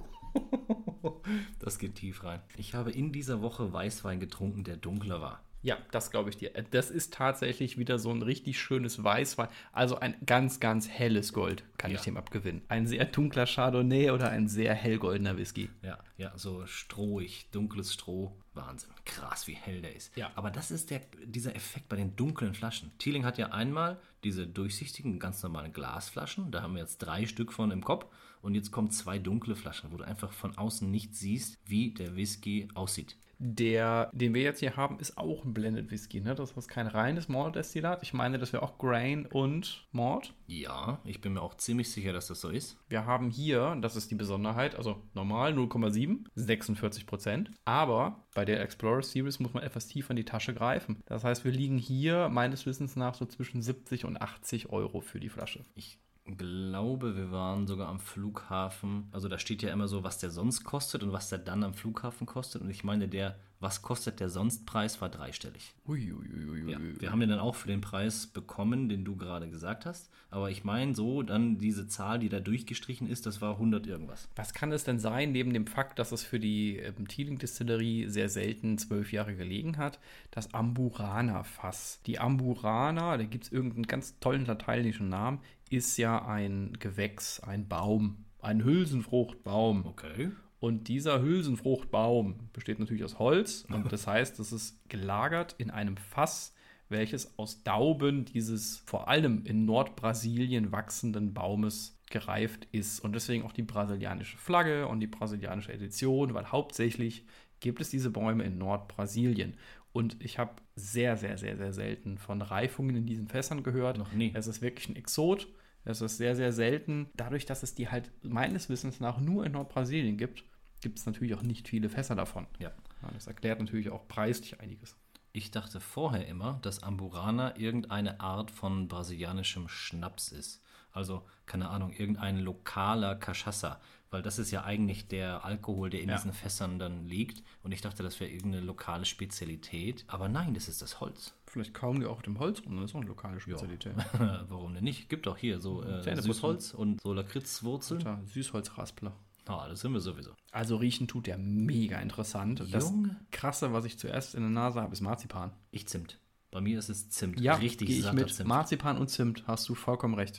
Das geht tief rein. Ich habe in dieser Woche Weißwein getrunken, der dunkler war. Ja, das glaube ich dir. Das ist tatsächlich wieder so ein richtig schönes Weißwein. Also ein ganz, ganz helles Gold kann Ja. ich dem abgewinnen. Ein sehr dunkler Chardonnay oder ein sehr hellgoldener Whisky. Ja, ja, so strohig, dunkles Stroh. Wahnsinn. Krass, wie hell der ist. Ja. Aber das ist der, dieser Effekt bei den dunklen Flaschen. Teeling hat ja einmal diese durchsichtigen, ganz normalen Glasflaschen. Da haben wir jetzt drei Stück von im Kopf. Und jetzt kommen zwei dunkle Flaschen, wo du einfach von außen nicht siehst, wie der Whisky aussieht. Der, den wir jetzt hier haben, ist auch ein Blended Whisky. Ne? Das ist kein reines Malt-Destillat. Ich meine, das wäre auch Grain und Malt. Ja, ich bin mir auch ziemlich sicher, dass das so ist. Wir haben hier, das ist die Besonderheit, also normal null Komma sieben, sechsundvierzig Prozent. Aber bei der Explorer Series muss man etwas tiefer in die Tasche greifen. Das heißt, wir liegen hier meines Wissens nach so zwischen siebzig und achtzig Euro für die Flasche. Ich glaube, wir waren sogar am Flughafen. Also da steht ja immer so, was der sonst kostet und was der dann am Flughafen kostet. Und ich meine, der, was kostet der sonst Preis, war dreistellig. Uiuiuiui. Ja, wir haben den dann auch für den Preis bekommen, den du gerade gesagt hast. Aber ich meine so, dann diese Zahl, die da durchgestrichen ist, das war hundert irgendwas. Was kann es denn sein, neben dem Fakt, dass es für die ähm, Teeling-Distillerie sehr selten zwölf Jahre gelegen hat, das Amburana-Fass. Die Amburana, da gibt es irgendeinen ganz tollen lateinischen Namen, ist ja ein Gewächs, ein Baum, ein Hülsenfruchtbaum. Okay. Und dieser Hülsenfruchtbaum besteht natürlich aus Holz und das heißt, es ist gelagert in einem Fass, welches aus Dauben dieses vor allem in Nordbrasilien wachsenden Baumes gereift ist. Und deswegen auch die brasilianische Flagge und die brasilianische Edition, weil hauptsächlich gibt es diese Bäume in Nordbrasilien. Und ich habe sehr, sehr, sehr, sehr selten von Reifungen in diesen Fässern gehört. Noch nie. Es ist wirklich ein Exot. Es ist sehr, sehr selten. Dadurch, dass es die halt meines Wissens nach nur in Nordbrasilien gibt, gibt es natürlich auch nicht viele Fässer davon. Ja. Ja, das erklärt natürlich auch preislich einiges. Ich dachte vorher immer, dass Amburana irgendeine Art von brasilianischem Schnaps ist. Also, keine Ahnung, irgendein lokaler Cachaça. Weil das ist ja eigentlich der Alkohol, der in Ja. diesen Fässern dann liegt. Und ich dachte, das wäre irgendeine lokale Spezialität. Aber nein, das ist das Holz. Vielleicht kauen die auch dem Holz rum, das ist auch eine lokale Spezialität. Warum denn nicht? Gibt auch hier so äh, Zähneputzen. Süßholz und so Lakritzwurzeln. Alter, Süßholzraspler. Ah, das sind wir sowieso. Also riechen tut der mega interessant. Das Junge. Krasse, was ich zuerst in der Nase habe, ist Marzipan. Ich Zimt. Bei mir ist es Zimt. Ja, Richtig gehe ich satter mit. Zimt. Marzipan und Zimt, hast du vollkommen recht.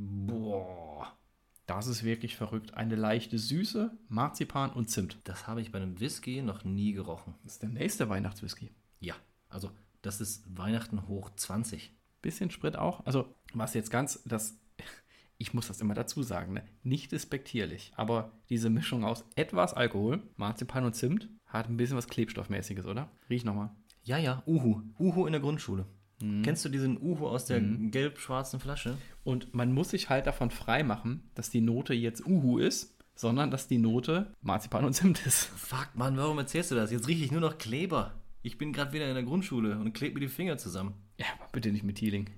Boah. Das ist wirklich verrückt. Eine leichte Süße, Marzipan und Zimt. Das habe ich bei einem Whisky noch nie gerochen. Das ist der nächste Weihnachtswhisky. Ja, also das ist Weihnachten hoch zwanzig. Bisschen Sprit auch. Also, was jetzt ganz, das, ich muss das immer dazu sagen, ne? Nicht despektierlich, aber diese Mischung aus etwas Alkohol, Marzipan und Zimt, hat ein bisschen was Klebstoffmäßiges, oder? Riech nochmal. Ja, ja, Uhu. Uhu in der Grundschule. Kennst du diesen Uhu aus der gelb-schwarzen Flasche? Und man muss sich halt davon freimachen, dass die Note jetzt Uhu ist, sondern dass die Note Marzipan und Zimt ist. Fuck, Mann, warum erzählst du das? Jetzt rieche ich nur noch Kleber. Ich bin gerade wieder in der Grundschule und klebe mir die Finger zusammen. Ja, aber bitte nicht mit Teeling.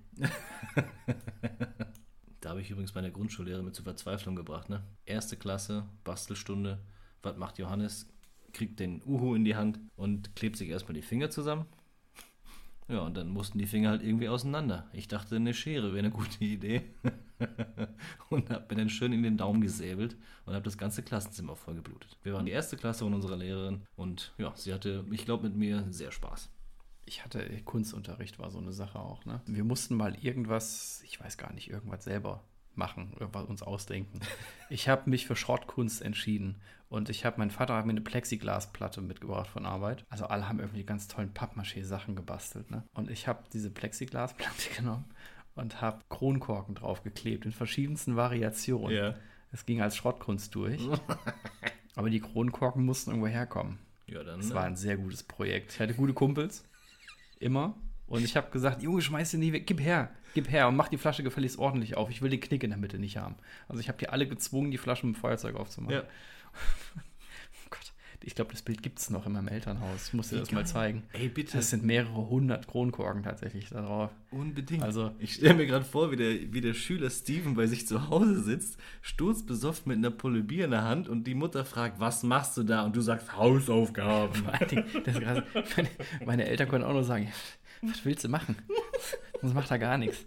Da habe ich übrigens meine Grundschullehrerin mit zur Verzweiflung gebracht, ne? Erste Klasse, Bastelstunde. Was macht Johannes? Kriegt den Uhu in die Hand und klebt sich erstmal die Finger zusammen. Ja, und dann mussten die Finger halt irgendwie auseinander. Ich dachte, eine Schere wäre eine gute Idee. Und habe mir dann schön in den Daumen gesäbelt und habe das ganze Klassenzimmer voll geblutet. Wir waren die erste Klasse von unserer Lehrerin und ja, sie hatte, ich glaube, mit mir sehr Spaß. Ich hatte Kunstunterricht, war so eine Sache auch, ne? Wir mussten mal irgendwas, ich weiß gar nicht, irgendwas selber machen, irgendwas uns ausdenken. Ich habe mich für Schrottkunst entschieden und ich habe, mein Vater hat mir eine Plexiglasplatte mitgebracht von Arbeit. Also alle haben irgendwie ganz tollen Pappmaché-Sachen gebastelt, ne? Und ich habe diese Plexiglasplatte genommen und habe Kronkorken draufgeklebt in verschiedensten Variationen. Ja. Es ging als Schrottkunst durch. Aber die Kronkorken mussten irgendwo herkommen. Ja, dann. Es war ein sehr gutes Projekt. Ich hatte gute Kumpels. Immer. Und ich habe gesagt, Junge, schmeiß den nie weg. Gib her. Gib her und mach die Flasche gefälligst ordentlich auf. Ich will den Knick in der Mitte nicht haben. Also ich habe die alle gezwungen, die Flasche mit dem Feuerzeug aufzumachen. Ja. Oh Gott. Ich glaube, das Bild gibt es noch in meinem Elternhaus. Ich muss dir Wie das mal geil. zeigen. Ey, bitte. Das sind mehrere hundert Kronkorken tatsächlich da drauf. Unbedingt. Also, Ich stelle mir gerade vor, wie der, wie der Schüler Steven bei sich zu Hause sitzt, sturzbesoffen mit einer Pulle Bier in der Hand und die Mutter fragt, was machst du da? Und du sagst, Hausaufgaben. vor allen Dingen, das ist krass. meine, meine Eltern können auch nur sagen, was willst du machen? Sonst macht er gar nichts.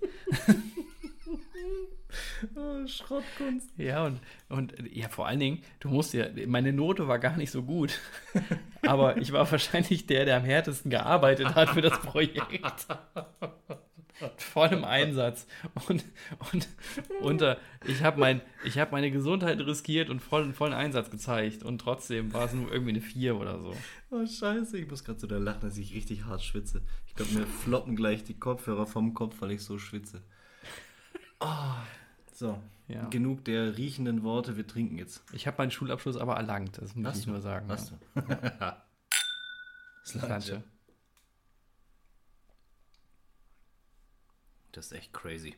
Oh, Schrottkunst. Ja, und, und ja, vor allen Dingen, du musst ja, meine Note war gar nicht so gut, aber ich war wahrscheinlich der, der am härtesten gearbeitet hat für das Projekt. Vollem Einsatz. Und, und, und äh, ich habe mein, ich hab meine Gesundheit riskiert und vollen, vollen Einsatz gezeigt. Und trotzdem war es nur irgendwie eine vier oder so. Oh, scheiße. Ich muss gerade so da lachen, dass ich richtig hart schwitze. Ich glaube, mir floppen gleich die Kopfhörer vom Kopf, weil ich so schwitze. Oh. So, Ja. genug der riechenden Worte, wir trinken jetzt. Ich habe meinen Schulabschluss aber erlangt, das muss Hast ich du? nur sagen. Hast ja. du? Slanche. Das ist echt crazy.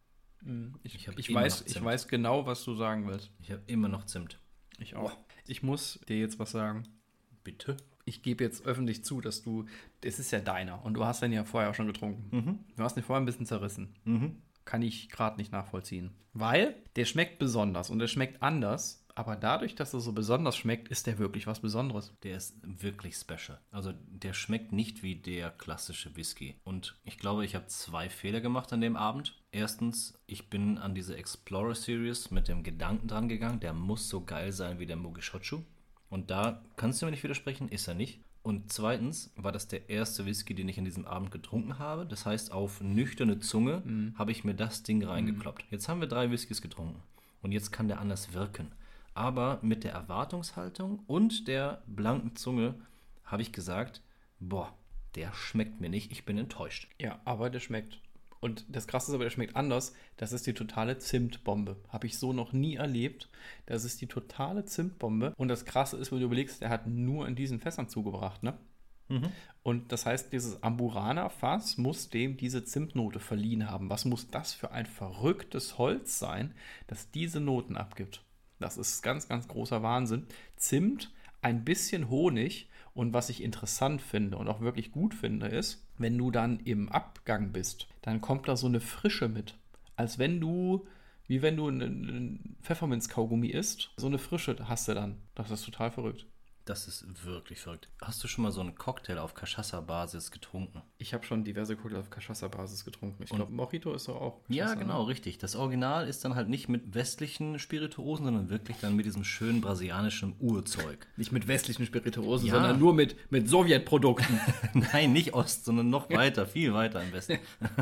Ich, Ich hab ich, immer weiß, noch ich Zimt. weiß genau, was du sagen willst. Ich habe immer noch Zimt. Ich auch. Ich muss dir jetzt was sagen. Bitte? Ich gebe jetzt öffentlich zu, dass du, das ist ja deiner und du hast den ja vorher auch schon getrunken. Mhm. Du hast den vorher ein bisschen zerrissen. Mhm. Kann ich gerade nicht nachvollziehen. Weil der schmeckt besonders und der schmeckt anders, aber dadurch, dass er so besonders schmeckt, ist der wirklich was Besonderes. Der ist wirklich special. Also der schmeckt nicht wie der klassische Whisky. Und ich glaube, ich habe zwei Fehler gemacht an dem Abend. Erstens, ich bin an diese Explorer Series mit dem Gedanken dran gegangen, der muss so geil sein wie der Mogishochu. Und da kannst du mir nicht widersprechen, ist er nicht. Und zweitens war das der erste Whisky, den ich an diesem Abend getrunken habe. Das heißt, auf nüchterne Zunge mm. habe ich mir das Ding reingekloppt. Jetzt haben wir drei Whiskys getrunken. Und jetzt kann der anders wirken. Aber mit der Erwartungshaltung und der blanken Zunge habe ich gesagt, boah, der schmeckt mir nicht, ich bin enttäuscht. Ja, aber der schmeckt. Und das Krasse ist aber, der schmeckt anders. Das ist die totale Zimtbombe. Habe ich so noch nie erlebt. Das ist die totale Zimtbombe. Und das Krasse ist, wenn du überlegst, der hat nur in diesen Fässern zugebracht, ne? Mhm. Und das heißt, dieses Amburana-Fass muss dem diese Zimtnote verliehen haben. Was muss das für ein verrücktes Holz sein, das diese Noten abgibt? Das ist ganz, ganz großer Wahnsinn. Zimt, ein bisschen Honig. Und was ich interessant finde und auch wirklich gut finde, ist, wenn du dann im Abgang bist, dann kommt da so eine Frische mit. Als wenn du, wie wenn du einen Pfefferminz-Kaugummi isst, so eine Frische hast du dann. Das ist total verrückt. Das ist wirklich verrückt. Hast du schon mal so einen Cocktail auf Cachaça-Basis getrunken? Ich habe schon diverse Cocktails auf Cachaça-Basis getrunken. Ich glaube, Mojito ist doch auch Cachaça, Ja, genau, richtig. Das Original ist dann halt nicht mit westlichen Spirituosen, sondern wirklich dann mit diesem schönen brasilianischen Urzeug. Nicht mit westlichen Spirituosen, Ja. sondern nur mit, mit Sowjetprodukten. Nein, nicht Ost, sondern noch weiter, viel weiter im Westen.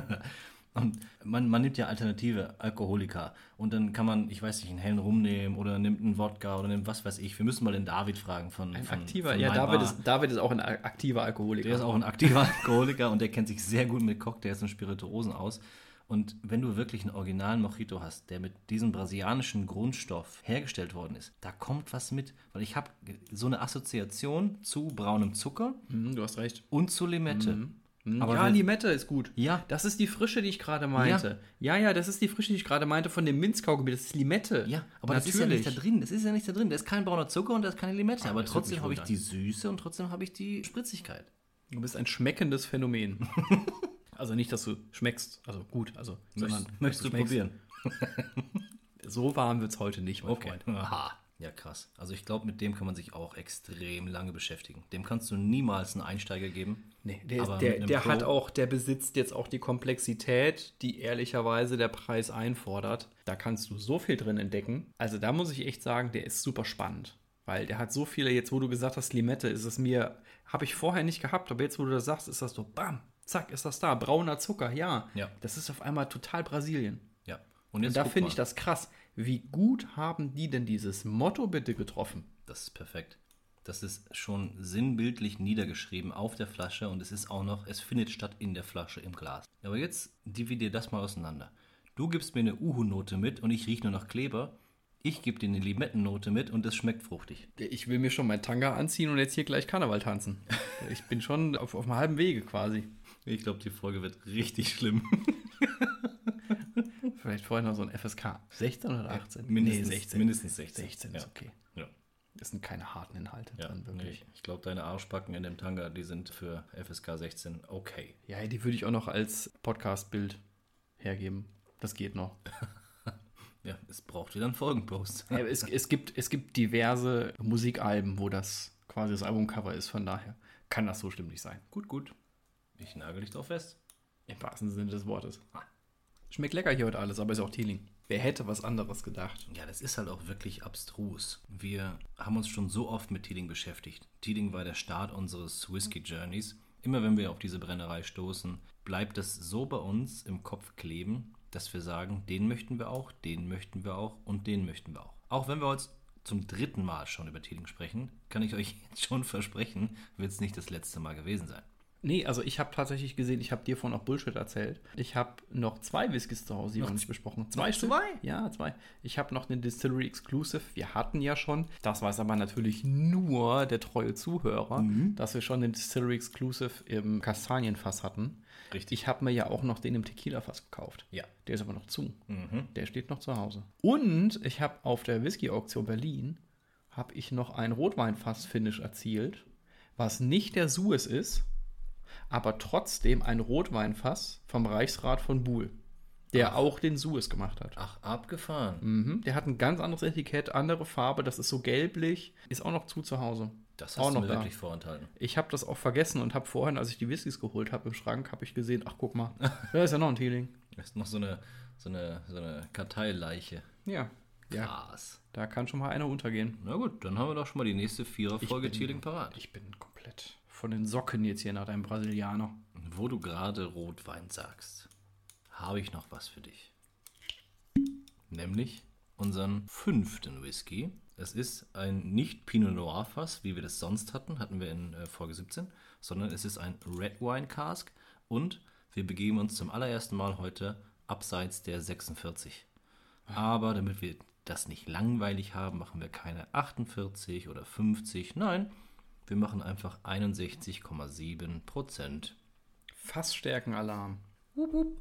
Und man, man nimmt ja alternative Alkoholika und dann kann man, ich weiß nicht, einen hellen Rum nehmen oder nimmt einen Wodka oder nimmt was weiß ich. Wir müssen mal den David fragen von Ein von, aktiver, von ja, My David Bar. ist, David ist auch ein aktiver Alkoholiker. Der ist auch ein aktiver Alkoholiker und der kennt sich sehr gut mit Cocktails und Spirituosen aus. Und wenn du wirklich einen originalen Mojito hast, der mit diesem brasilianischen Grundstoff hergestellt worden ist, da kommt was mit. Weil ich habe so eine Assoziation zu braunem Zucker Mhm, du hast recht. und zu Limette. Mhm. Aber ja, wir- Limette ist gut. Ja. Das ist die Frische, die ich gerade meinte. Ja. ja, ja, das ist die Frische, die ich gerade meinte von dem Minzkaugummi. Das ist Limette. Ja, aber das ist ja nicht da drin. Das ist ja nicht da drin. Da ist kein brauner Zucker und da ist keine Limette. Aber das wird trotzdem mich habe ich wundern. die Süße und trotzdem habe ich die Spritzigkeit. Du bist ein schmeckendes Phänomen. Also nicht, dass du schmeckst, also gut, also, sondern Möchtest dass du schmeckst. probieren? So warm wird es heute nicht, mein Okay. Freund. Aha. Ja, krass. Also ich glaube, mit dem kann man sich auch extrem lange beschäftigen. Dem kannst du niemals einen Einsteiger geben. Nee, der, Aber ist, mit der, einem der Pro- hat auch, der besitzt jetzt auch die Komplexität, die ehrlicherweise der Preis einfordert. Da kannst du so viel drin entdecken. Also da muss ich echt sagen, der ist super spannend. Weil der hat so viele, jetzt wo du gesagt hast, Limette, ist es mir, habe ich vorher nicht gehabt, aber jetzt wo du das sagst, ist das so, bam, zack, ist das da. Brauner Zucker, ja. Ja. Das ist auf einmal total Brasilien. Ja. Und jetzt da guck finde mal. ich das krass. Wie gut haben die denn dieses Motto bitte getroffen? Das ist perfekt. Das ist schon sinnbildlich niedergeschrieben auf der Flasche und es ist auch noch, es findet statt in der Flasche im Glas. Aber jetzt dividier das mal auseinander. Du gibst mir eine Uhu-Note mit und ich rieche nur nach Kleber. Ich gebe dir eine Limettennote mit und es schmeckt fruchtig. Ich will mir schon mein Tanga anziehen und jetzt hier gleich Karneval tanzen. Ich bin schon auf, auf einem halben Wege quasi. Ich glaube, die Folge wird richtig schlimm. Vielleicht vorher noch so ein F S K. sechzehn oder achtzehn? Mindestens, Nee, sechzehn. Mindestens sechzehn. sechzehn ja. ist okay. Ja. Es sind keine harten Inhalte Ja, drin, wirklich. nee, ich glaube, deine Arschbacken in dem Tanga, die sind für F S K sechzehn okay. Ja, die würde ich auch noch als Podcast-Bild hergeben. Das geht noch. Ja, es braucht wieder einen Folgenpost. Ja, es, es, gibt, es gibt diverse Musikalben, wo das quasi das Albumcover ist. Von daher kann das so schlimm nicht sein. Gut, gut. Ich nagel dich drauf fest. Im wahrsten Sinne des Wortes. Schmeckt lecker hier heute alles, aber ist auch Teeling. Wer hätte was anderes gedacht? Ja, das ist halt auch wirklich abstrus. Wir haben uns schon so oft mit Teeling beschäftigt. Teeling war der Start unseres Whisky-Journeys. Immer wenn wir auf diese Brennerei stoßen, bleibt es so bei uns im Kopf kleben, dass wir sagen, den möchten wir auch, den möchten wir auch und den möchten wir auch. Auch wenn wir heute zum dritten Mal schon über Teeling sprechen, kann ich euch jetzt schon versprechen, wird es nicht das letzte Mal gewesen sein. Nee, also ich habe tatsächlich gesehen, ich habe dir vorhin auch Bullshit erzählt. Ich habe noch zwei Whiskys zu Hause, die wir noch nicht besprochen. Zwei Stück? Zwei? Ja, zwei. Ich habe noch einen Distillery Exclusive. Wir hatten ja schon, das weiß aber natürlich nur der treue Zuhörer, mhm. dass wir schon den Distillery Exclusive im Kastanienfass hatten. Richtig. Ich habe mir ja auch noch den im Tequila-Fass gekauft. Ja. Der ist aber noch zu. Mhm. Der steht noch zu Hause. Und ich habe auf der Whisky-Auktion Berlin habe ich noch ein Rotweinfass-Finish erzielt, was nicht der Suez ist, aber trotzdem ein Rotweinfass vom Reichsrat von Buhl, der Ach. auch den Suez gemacht hat. Ach, abgefahren. Mhm. Der hat ein ganz anderes Etikett, andere Farbe, das ist so gelblich, ist auch noch zu zu Hause. Das auch hast noch du mir da. wirklich vorenthalten. Ich habe das auch vergessen und habe vorhin, als ich die Whiskys geholt habe im Schrank, habe ich gesehen, ach guck mal, da ist ja noch ein Teeling. Das ist noch so eine, so eine, so eine Karteileiche. Ja. Krass. Ja, da kann schon mal einer untergehen. Na gut, dann haben wir doch schon mal die nächste Vierer-Folge Teeling parat. Ich bin komplett von den Socken jetzt hier nach deinem Brasilianer. Wo du gerade Rotwein sagst, habe ich noch was für dich. Nämlich unseren fünften Whisky. Es ist ein nicht Pinot Noir Fass, wie wir das sonst hatten, hatten wir in äh, Folge siebzehn, sondern es ist ein Red Wine Cask und wir begeben uns zum allerersten Mal heute abseits der sechsundvierzig. Aber damit wir das nicht langweilig haben, machen wir keine achtundvierzig oder fünfzig. Nein, wir machen einfach einundsechzig Komma sieben Prozent. Fassstärkenalarm. Wupp, wupp.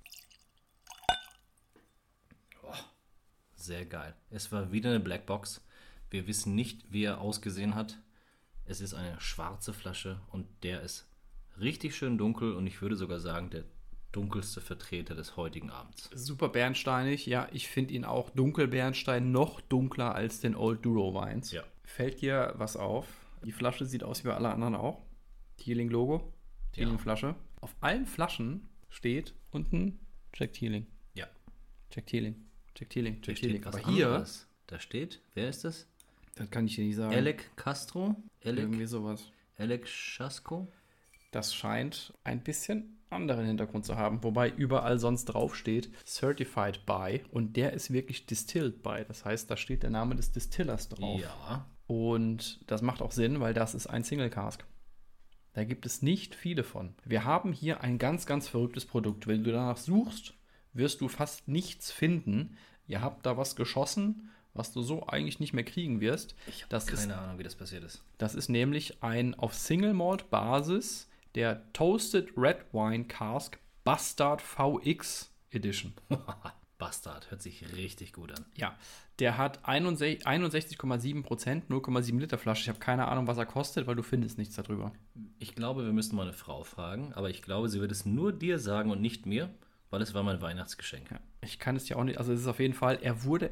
Oh, sehr geil. Es war wieder eine Blackbox. Wir wissen nicht, wie er ausgesehen hat. Es ist eine schwarze Flasche und der ist richtig schön dunkel und ich würde sogar sagen, der dunkelste Vertreter des heutigen Abends. Super bernsteinig. Ja, ich finde ihn auch dunkelbernstein noch dunkler als den Old Douro Wines. Ja. Fällt dir was auf? Die Flasche sieht aus wie bei alle anderen auch. Teeling-Logo, Teeling-Flasche. Auf allen Flaschen steht unten Jack Teeling. Ja. Jack Teeling, Jack Teeling, Jack Hier Teeling. steht was Aber hier, anderes. Da steht, wer ist das? das kann ich dir nicht sagen. Alec Castro? Alec, Irgendwie sowas. Alec Chasco? Das scheint ein bisschen anderen Hintergrund zu haben, wobei überall sonst drauf steht Certified by und der ist wirklich Distilled by. Das heißt, da steht der Name des Distillers drauf. Ja. Und das macht auch Sinn, weil das ist ein Single Cask. Da gibt es nicht viele von. Wir haben hier ein ganz, ganz verrücktes Produkt. Wenn du danach suchst, wirst du fast nichts finden. Ihr habt da was geschossen, was du so eigentlich nicht mehr kriegen wirst. Ich habe Das keine ist, Ahnung, wie das passiert ist. das ist nämlich ein auf Single Malt Basis der Toasted Red Wine Cask Bastard V X Edition. Bastard, hört sich richtig gut an. Ja, der hat einundsechzig Komma sieben Prozent, null Komma sieben Liter Flasche. Ich habe keine Ahnung, was er kostet, weil du findest nichts darüber. Ich glaube, wir müssen mal eine Frau fragen, aber ich glaube, sie wird es nur dir sagen und nicht mir, weil es war mein Weihnachtsgeschenk. Ja, ich kann es ja auch nicht, also es ist auf jeden Fall, er wurde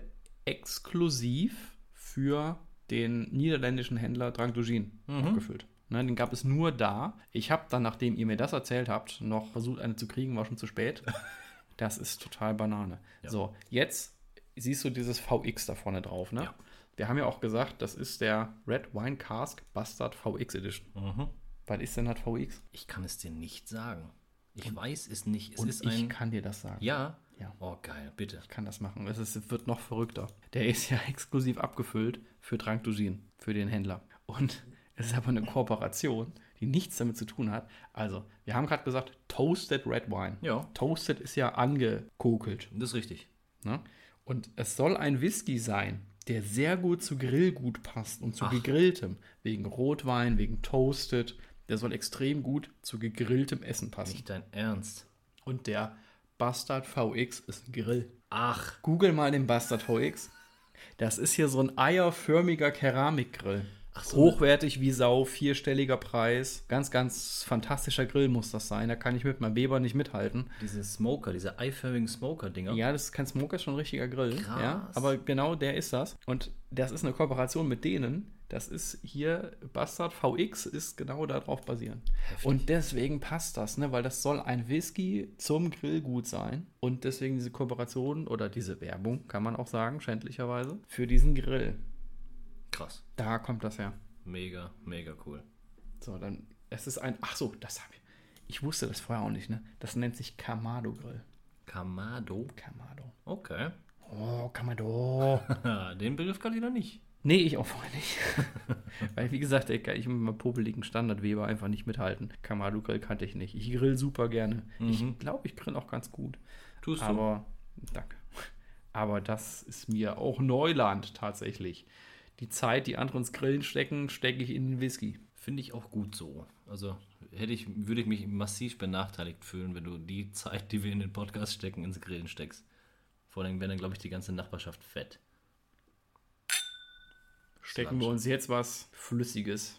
exklusiv für den niederländischen Händler Drankdugin Mhm. abgefüllt. Ne, den gab es nur da. Ich habe dann, nachdem ihr mir das erzählt habt, noch versucht, eine zu kriegen, war schon zu spät. Das ist total Banane. Ja. So, jetzt siehst du dieses V X da vorne drauf, ne? Ja. Wir haben ja auch gesagt, das ist der Red Wine Cask Bastard V X Edition. Mhm. Was ist denn das V X? Ich kann es dir nicht sagen. Ich weiß es nicht. Es Und ist ich ein. kann dir das sagen. Ja? Ja. Oh, geil, bitte. Ich kann das machen. Es ist, wird noch verrückter. Der ist ja exklusiv abgefüllt für Drankdugin, für den Händler. Und es ist aber eine Kooperation, die nichts damit zu tun hat. Also, wir haben gerade gesagt, Toasted Red Wine. Ja. Toasted ist ja angekokelt. Das ist richtig. Ne? Und es soll ein Whisky sein, der sehr gut zu Grillgut passt und zu Ach. gegrilltem. Wegen Rotwein, wegen Toasted. Der soll extrem gut zu gegrilltem Essen passen. Nicht dein Ernst. Und der Bastard V X ist ein Grill. Ach. Google mal den Bastard V X. Das ist hier so ein eierförmiger Keramikgrill. Ach so. Hochwertig wie Sau, vierstelliger Preis. Ganz, ganz fantastischer Grill muss das sein. Da kann ich mit meinem Weber nicht mithalten. Diese Smoker, diese eiförmigen Smoker-Dinger. Ja, das ist kein Smoker, ist schon ein richtiger Grill. Krass. Ja, aber genau der ist das. Und das ist eine Kooperation mit denen. Das ist hier, Bastard V X ist genau darauf basierend. Heftig. Und deswegen passt das, ne? Weil das soll ein Whisky zum Grillgut sein. Und deswegen diese Kooperation oder diese Werbung, kann man auch sagen, schändlicherweise, für diesen Grill. Krass. Da kommt das her. Mega, mega cool. So, dann, es ist ein, ach so, das habe ich, ich wusste das vorher auch nicht, ne? Das nennt sich Kamado-Grill. Kamado? Kamado. Okay. Oh, Kamado. Den Begriff kann ich noch nicht. Nee, ich auch vorher nicht. Weil, wie gesagt, ey, kann ich mit meinem popeligen Standardweber einfach nicht mithalten. Kamado-Grill kannte ich nicht. Ich grill super gerne. Mhm. Ich glaube, ich grill auch ganz gut. Tust du. Aber, danke. Aber das ist mir auch Neuland tatsächlich. Die Zeit, die andere ins Grillen stecken, stecke ich in den Whisky. Finde ich auch gut so. Also hätte ich, würde ich mich massiv benachteiligt fühlen, wenn du die Zeit, die wir in den Podcast stecken, ins Grillen steckst. Vor allem wäre dann, glaube ich, die ganze Nachbarschaft fett. Stecken wir uns jetzt was Flüssiges.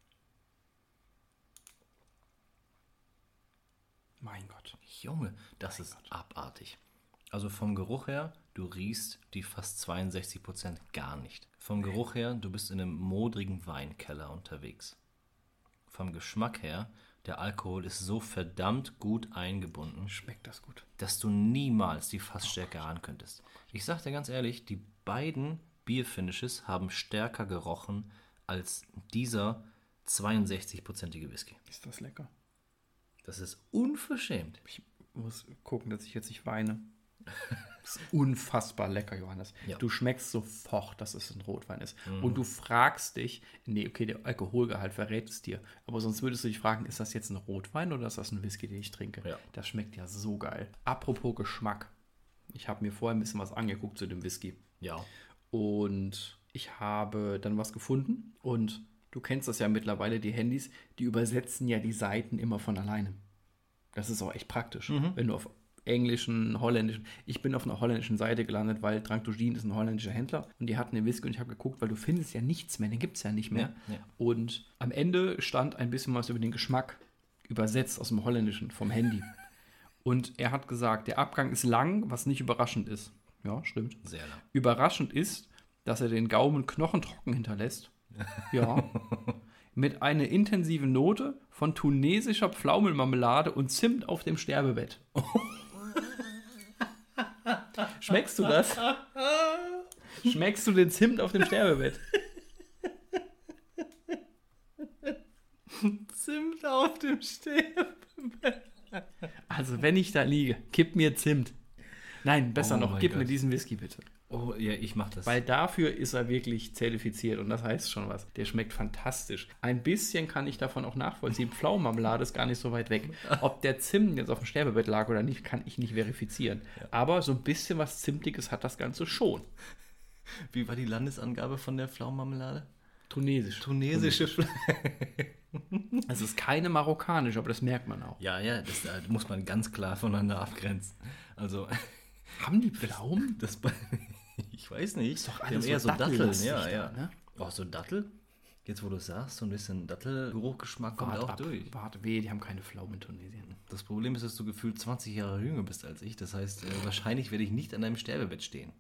Mein Gott. Junge, das Mein ist Gott. abartig. Also vom Geruch her, du riechst die fast zweiundsechzig Prozent gar nicht. Vom Geruch her, du bist in einem modrigen Weinkeller unterwegs. Vom Geschmack her, der Alkohol ist so verdammt gut eingebunden, Schmeckt das gut. dass du niemals die Fassstärke ahnen könntest. Ich sag dir ganz ehrlich, die beiden Bierfinishes haben stärker gerochen als dieser zweiundsechzig-prozentige Whisky. Ist das lecker. Das ist unverschämt. Ich muss gucken, dass ich jetzt nicht weine. Das ist unfassbar lecker, Johannes. Ja. Du schmeckst sofort, dass es ein Rotwein ist. Mhm. Und du fragst dich, nee, okay, der Alkoholgehalt verrät es dir. Aber sonst würdest du dich fragen, ist das jetzt ein Rotwein oder ist das ein Whisky, den ich trinke? Ja. Das schmeckt ja so geil. Apropos Geschmack. Ich habe mir vorher ein bisschen was angeguckt zu dem Whisky. Ja. Und ich habe dann was gefunden. Und du kennst das ja mittlerweile, die Handys, die übersetzen ja die Seiten immer von alleine. Das ist auch echt praktisch. Mhm. Wenn du auf englischen, holländischen, ich bin auf einer holländischen Seite gelandet, weil Dranktougine ist ein holländischer Händler und die hatten den Whisky und ich habe geguckt, weil du findest ja nichts mehr, den gibt es ja nicht mehr. Ja, ja. Und am Ende stand ein bisschen was über den Geschmack übersetzt aus dem Holländischen vom Handy. Und er hat gesagt, der Abgang ist lang, was nicht überraschend ist. Ja, stimmt. Sehr lang. Überraschend ist, dass er den Gaumen knochentrocken hinterlässt. Ja. Mit einer intensiven Note von tunesischer Pflaumenmarmelade und Zimt auf dem Sterbebett. Schmeckst du das? Schmeckst du den Zimt auf dem Sterbebett? Zimt auf dem Sterbebett. Also, wenn ich da liege, gib mir Zimt. Nein, besser Oh noch, mein gib Gott. mir diesen Whisky bitte. Oh, ja, ich mach das. Weil dafür ist er wirklich zertifiziert und das heißt schon was. Der schmeckt fantastisch. Ein bisschen kann ich davon auch nachvollziehen. Pflaumenmarmelade ist gar nicht so weit weg. Ob der Zimt jetzt auf dem Sterbebett lag oder nicht, kann ich nicht verifizieren. Ja. Aber so ein bisschen was Zimtiges hat das Ganze schon. Wie war die Landesangabe von der Pflaumenmarmelade? Tunesisch. Tunesische Pflaumen. Es ist keine marokkanische, aber das merkt man auch. Ja, ja, das da muss man ganz klar voneinander abgrenzen. Also, haben die Pflaumen? Das, das, ich weiß nicht. Ist doch Die alles haben eher so so Datteln. dattellastig Ja, da, ja. ne? Oh, so Dattel? Jetzt, wo du es sagst, so ein bisschen Dattelgeruchgeschmack kommt Wart auch ab. durch. Warte, weh, die haben keine Pflaumen in Tunesien. Das Problem ist, dass du gefühlt zwanzig Jahre jünger bist als ich. Das heißt, äh, wahrscheinlich werde ich nicht an deinem Sterbebett stehen.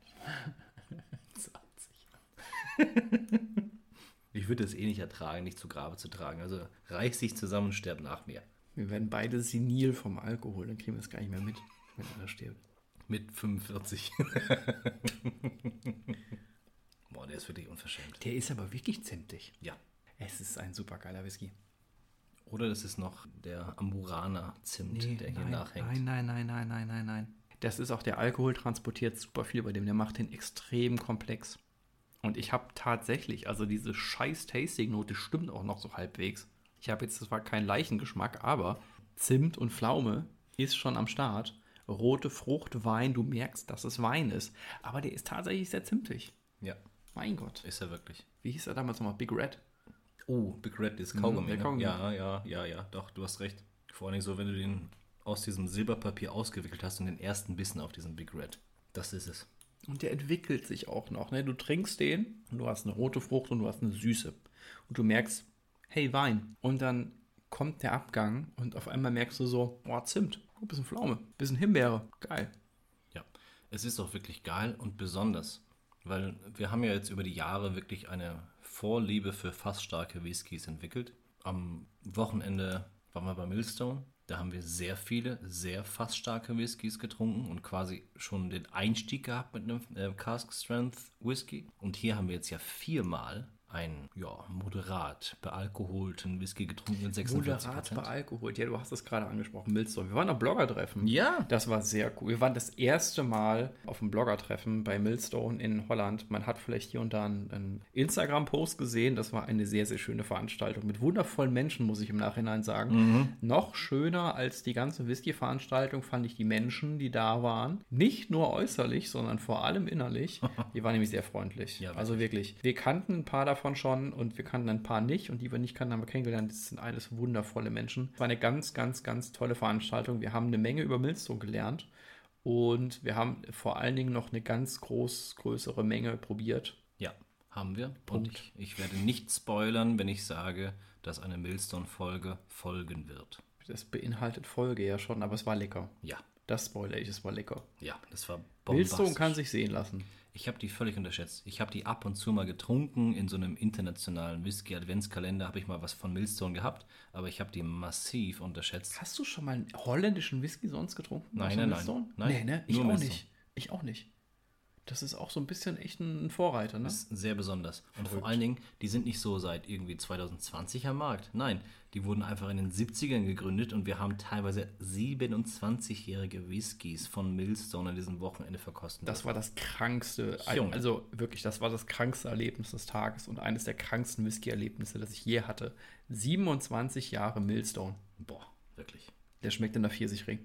zwanzig. Ich würde es eh nicht ertragen, dich zu Grabe zu tragen. Also reiß dich zusammen und sterb nach mir. Wir werden beide senil vom Alkohol, dann kriegen wir es gar nicht mehr mit, wenn einer stirbt. Mit fünfundvierzig. Boah, der ist wirklich unverschämt. Der ist aber wirklich zimtig. Ja. Es ist ein super geiler Whisky. Oder das ist noch der Amburana-Zimt, Nee, der hier nein, nachhängt. Nein, nein, nein, nein, nein, nein, nein. Das ist auch, der Alkohol transportiert super viel bei dem. Der macht den extrem komplex. Und ich habe tatsächlich, also diese scheiß Tasting-Note stimmt auch noch so halbwegs. Ich habe jetzt zwar keinen Leichengeschmack, aber Zimt und Pflaume ist schon am Start. Rote Frucht, Wein, du merkst, dass es Wein ist. Aber der ist tatsächlich sehr zimtig. Ja, Mein Gott. ist er wirklich. Wie hieß er damals nochmal? Big Red? Oh, Big Red ist Mhm, Kaugummi. der ne? Kaugummi. Ja, ja, ja, ja, doch, du hast recht. Vor allem so, wenn du den aus diesem Silberpapier ausgewickelt hast und den ersten Bissen auf diesem Big Red. Das ist es. Und der entwickelt sich auch noch. Ne? Du trinkst den und du hast eine rote Frucht und du hast eine Süße. Und du merkst, hey, Wein. Und dann kommt der Abgang und auf einmal merkst du so, oh, Zimt, oh, bisschen Pflaume, bisschen Himbeere. Geil. Ja, es ist auch wirklich geil und besonders. Weil wir haben ja jetzt über die Jahre wirklich eine Vorliebe für fast starke Whiskys entwickelt. Am Wochenende waren wir bei Millstone. Da haben wir sehr viele, sehr fast starke Whiskys getrunken und quasi schon den Einstieg gehabt mit einem äh, Cask Strength Whisky. Und hier haben wir jetzt ja viermal einen, ja, moderat bealkoholten Whisky getrunken mit sechsundvierzig Prozent. Moderat bealkoholt, ja, du hast es gerade angesprochen, Millstone. Wir waren auf Bloggertreffen. Ja. Das war sehr cool. Wir waren das erste Mal auf einem Bloggertreffen bei Millstone in Holland. Man hat vielleicht hier und da einen, einen Instagram-Post gesehen. Das war eine sehr, sehr schöne Veranstaltung mit wundervollen Menschen, muss ich im Nachhinein sagen. Mhm. Noch schöner als die ganze Whisky-Veranstaltung fand ich die Menschen, die da waren. Nicht nur äußerlich, sondern vor allem innerlich. Die waren nämlich sehr freundlich. Ja, also wirklich. Wir kannten ein paar davon schon und wir kannten ein paar nicht und die wir nicht kannten, haben wir kennengelernt. Das sind alles wundervolle Menschen. Es war eine ganz, ganz, ganz tolle Veranstaltung. Wir haben eine Menge über Millstone gelernt und wir haben vor allen Dingen noch eine ganz groß, größere Menge probiert. Ja, haben wir. Punkt. Und ich, ich werde nicht spoilern, wenn ich sage, dass eine Millstone-Folge folgen wird. Das beinhaltet Folge ja schon, aber es war lecker. Ja. Das spoilere ich, es war lecker. Ja, das war bombastisch. Millstone kann sich sehen lassen. Ich habe die völlig unterschätzt. Ich habe die ab und zu mal getrunken. In so einem internationalen Whisky-Adventskalender habe ich mal was von Millstone gehabt, aber ich habe die massiv unterschätzt. Hast du schon mal einen holländischen Whisky sonst getrunken? Nein, nein, nein, nein. Nee, ne? Ich Nur auch Millstone. nicht. Ich auch nicht. Das ist auch so ein bisschen echt ein Vorreiter, ne? Das ist sehr besonders. Und Verrückt. vor allen Dingen, die sind nicht so seit irgendwie zwanzig zwanzig am Markt. Nein, die wurden einfach in den siebzigern gegründet und wir haben teilweise siebenundzwanzigjährige Whiskys von Millstone an diesem Wochenende verkosten. Das war das krankste, Junge. also wirklich, das war das krankste Erlebnis des Tages und eines der kranksten Whisky-Erlebnisse, das ich je hatte. siebenundzwanzig Jahre Millstone. Boah, wirklich. Der schmeckt in der Pfirsichring.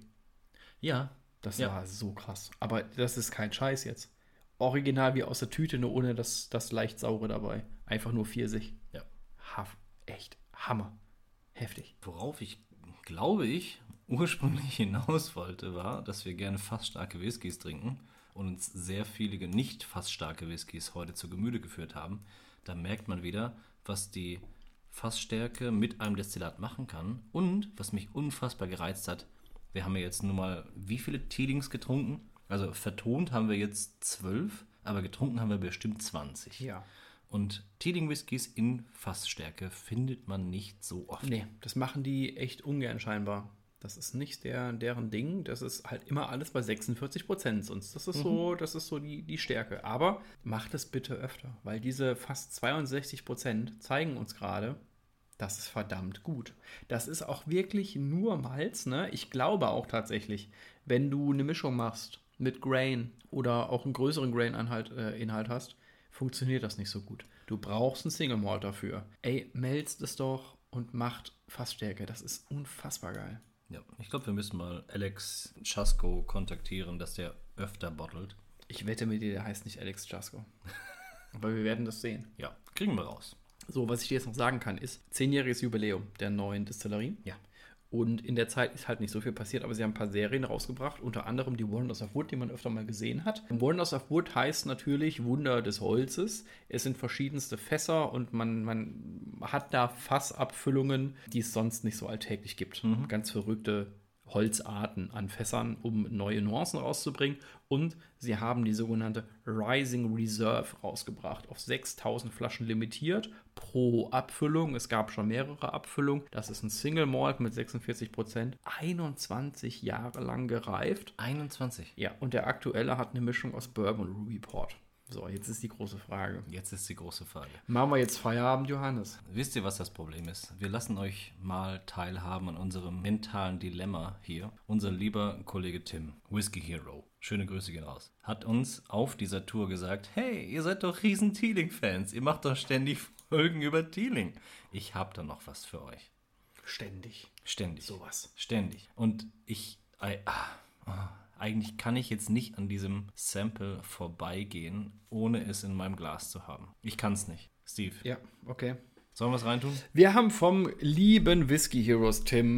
Ja, Das Ja. war so krass. Aber das ist kein Scheiß jetzt. Original wie aus der Tüte, nur ohne das, das leicht saure dabei. Einfach nur Pfirsich. ja. Haff, echt, Hammer. Heftig. Worauf ich, glaube ich, ursprünglich hinaus wollte, war, dass wir gerne fast starke Whiskys trinken und uns sehr viele nicht fast starke Whiskys heute zu Gemüte geführt haben. Da merkt man wieder, was die Fassstärke mit einem Destillat machen kann und was mich unfassbar gereizt hat. Wir haben ja jetzt nun mal wie viele Teelings getrunken? Also vertont haben wir jetzt zwölf, aber getrunken haben wir bestimmt zwanzig. Ja. Und Teeling-Whiskys in Fassstärke findet man nicht so oft. Nee, das machen die echt ungern scheinbar. Das ist nicht der, deren Ding. Das ist halt immer alles bei sechsundvierzig Prozent. Sonst das ist so, das ist so die, die Stärke. Aber macht es bitte öfter, weil diese fast zweiundsechzig Prozent zeigen uns gerade, das ist verdammt gut. Das ist auch wirklich nur Malz, ne? Ich glaube auch tatsächlich, wenn du eine Mischung machst mit Grain oder auch einen größeren Grain-Inhalt äh, Inhalt hast, funktioniert das nicht so gut. Du brauchst einen Single Malt dafür. Ey, melzt es doch und macht Fassstärke. Das ist unfassbar geil. Ja, ich glaube, wir müssen mal Alex Chasko kontaktieren, dass der öfter bottelt. Ich wette mit dir, der heißt nicht Alex Chasko. Aber wir werden das sehen. Ja, kriegen wir raus. So, was ich dir jetzt noch sagen kann, ist zehnjähriges Jubiläum der neuen Distillerie. Ja. Und in der Zeit ist halt nicht so viel passiert, aber sie haben ein paar Serien rausgebracht, unter anderem die Wonders of Wood, die man öfter mal gesehen hat. Wonders of Wood heißt natürlich Wunder des Holzes. Es sind verschiedenste Fässer und man, man hat da Fassabfüllungen, die es sonst nicht so alltäglich gibt. Mhm. Ganz verrückte Holzarten an Fässern, um neue Nuancen rauszubringen. Und sie haben die sogenannte Rising Reserve rausgebracht, auf sechstausend Flaschen limitiert pro Abfüllung. Es gab schon mehrere Abfüllungen. Das ist ein Single Malt mit sechsundvierzig Prozent, einundzwanzig Jahre lang gereift. einundzwanzig? Ja, und der aktuelle hat eine Mischung aus Bourbon und Ruby Port. So, jetzt ist die große Frage. Jetzt ist die große Frage. Machen wir jetzt Feierabend, Johannes? Wisst ihr, was das Problem ist? Wir lassen euch mal teilhaben an unserem mentalen Dilemma hier. Unser lieber Kollege Tim, Whisky Hero, schöne Grüße gehen raus, hat uns auf dieser Tour gesagt, hey, ihr seid doch riesen Teeling-Fans, ihr macht doch ständig Folgen über Teeling. Ich hab da noch was für euch. Ständig. Ständig. Sowas. Ständig. Und ich... I, ah, ah. Eigentlich kann ich jetzt nicht an diesem Sample vorbeigehen, ohne es in meinem Glas zu haben. Ich kann es nicht. Steve. Ja, okay. Sollen wir es reintun? Wir haben vom lieben Whisky Heroes Tim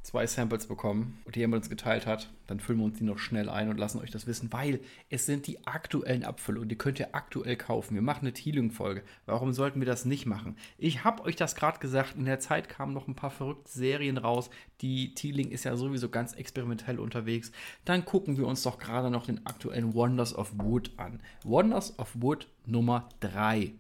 zwei Samples bekommen und die jemand uns geteilt hat, dann füllen wir uns die noch schnell ein und lassen euch das wissen, weil es sind die aktuellen Abfülle und die könnt ihr aktuell kaufen. Wir machen eine Teeling-Folge. Warum sollten wir das nicht machen? Ich habe euch das gerade gesagt, in der Zeit kamen noch ein paar verrückte Serien raus. Die Teeling ist ja sowieso ganz experimentell unterwegs. Dann gucken wir uns doch gerade noch den aktuellen Wonders of Wood an. Wonders of Wood Nummer drei.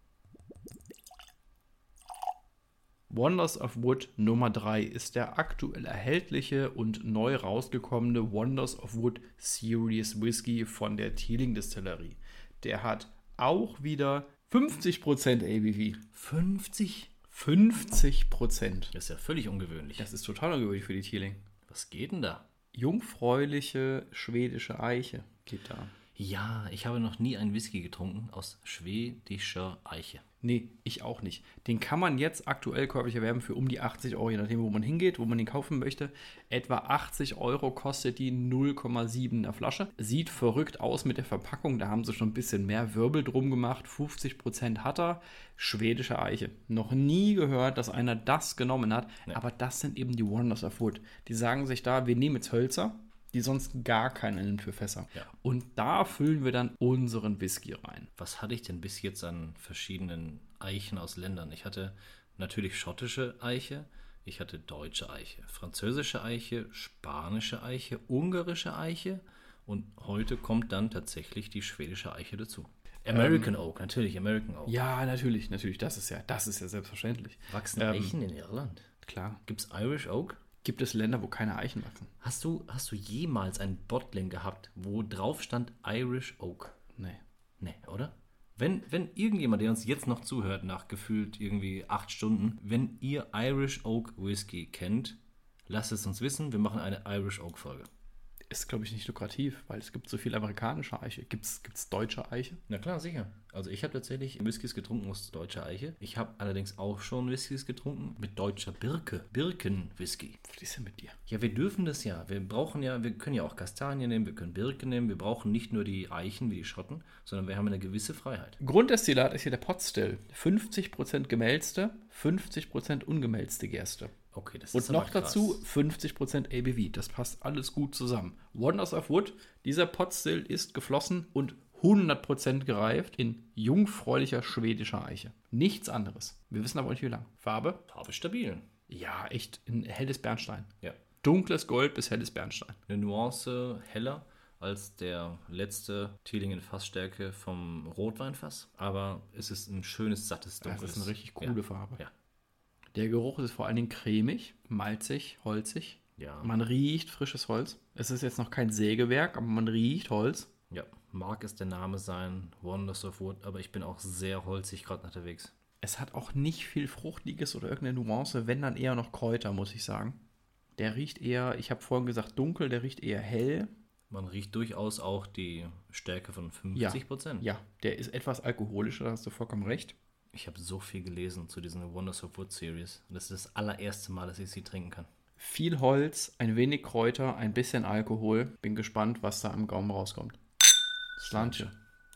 Wonders of Wood Nummer drei ist der aktuell erhältliche und neu rausgekommene Wonders of Wood Series Whisky von der Teeling Distillerie. Der hat auch wieder fünfzig Prozent A B V. fünfzig? fünfzig Prozent. Das ist ja völlig ungewöhnlich. Das ist total ungewöhnlich für die Teeling. Was geht denn da? Jungfräuliche schwedische Eiche geht da. Ja, ich habe noch nie einen Whisky getrunken aus schwedischer Eiche. Nee, ich auch nicht. Den kann man jetzt aktuell käuflich erwerben für um die achtzig Euro, je nachdem, wo man hingeht, wo man den kaufen möchte. Etwa achtzig Euro kostet die null Komma sieben in der Flasche. Sieht verrückt aus mit der Verpackung, da haben sie schon ein bisschen mehr Wirbel drum gemacht. fünfzig Prozent hat er. Schwedische Eiche. Noch nie gehört, dass einer das genommen hat, nee. Aber das sind eben die Wonders of Wood. Die sagen sich da, wir nehmen jetzt Hölzer, die sonst gar keiner nimmt für Fässer. Ja. Und da füllen wir dann unseren Whisky rein. Was hatte ich denn bis jetzt an verschiedenen Eichen aus Ländern? Ich hatte natürlich schottische Eiche, ich hatte deutsche Eiche, französische Eiche, spanische Eiche, ungarische Eiche und heute kommt dann tatsächlich die schwedische Eiche dazu. American ähm, Oak, natürlich, American Oak. Ja, natürlich, natürlich, das ist ja, das ist ja selbstverständlich. Wachsen ähm, Eichen in Irland? Klar. Gibt es Irish Oak? Gibt es Länder, wo keine Eichen wachsen? Hast du, hast du jemals ein Bottling gehabt, wo drauf stand Irish Oak? Nee. Nee, oder? Wenn, wenn irgendjemand, der uns jetzt noch zuhört, nach gefühlt irgendwie acht Stunden, wenn ihr Irish Oak Whisky kennt, lasst es uns wissen. Wir machen eine Irish Oak Folge. Ist, glaube ich, nicht lukrativ, weil es gibt so viel amerikanische Eiche. Gibt es deutsche Eiche? Na klar, sicher. Also ich habe tatsächlich Whiskys getrunken aus deutscher Eiche. Ich habe allerdings auch schon Whiskys getrunken mit deutscher Birke. Birken-Whisky. Was ist denn mit dir? Ja, wir dürfen das ja. Wir brauchen ja, wir können ja auch Kastanien nehmen, wir können Birke nehmen. Wir brauchen nicht nur die Eichen wie die Schotten, sondern wir haben eine gewisse Freiheit. Grunddestillat ist hier der Potstill. fünfzig Prozent gemälzte, fünfzig Prozent ungemälzte Gerste. Okay, das und ist noch aber krass. dazu fünfzig Prozent A B V. Das passt alles gut zusammen. Wonders of Wood, dieser Potstill ist geflossen und hundert Prozent gereift in jungfräulicher schwedischer Eiche. Nichts anderes. Wir wissen aber nicht wie lang. Farbe? Farbe stabil. Ja, echt ein helles Bernstein. Ja. Dunkles Gold bis helles Bernstein. Eine Nuance heller als der letzte Teeling in Fassstärke vom Rotweinfass. Aber es ist ein schönes, sattes, dunkles. Das ist eine richtig coole ja. Farbe. Ja. Der Geruch ist vor allen Dingen cremig, malzig, holzig. Ja. Man riecht frisches Holz. Es ist jetzt noch kein Sägewerk, aber man riecht Holz. Ja, mag es der Name sein, Wonders of Wood, aber ich bin auch sehr holzig gerade unterwegs. Es hat auch nicht viel Fruchtiges oder irgendeine Nuance, wenn dann eher noch Kräuter, muss ich sagen. Der riecht eher, ich habe vorhin gesagt dunkel, der riecht eher hell. Man riecht durchaus auch die Stärke von fünfzig Prozent. Ja, ja, der ist etwas alkoholischer, da hast du vollkommen recht. Ich habe so viel gelesen zu diesen Wonders of Wood Series. Und das ist das allererste Mal, dass ich sie trinken kann. Viel Holz, ein wenig Kräuter, ein bisschen Alkohol. Bin gespannt, was da am Gaumen rauskommt. Slantje.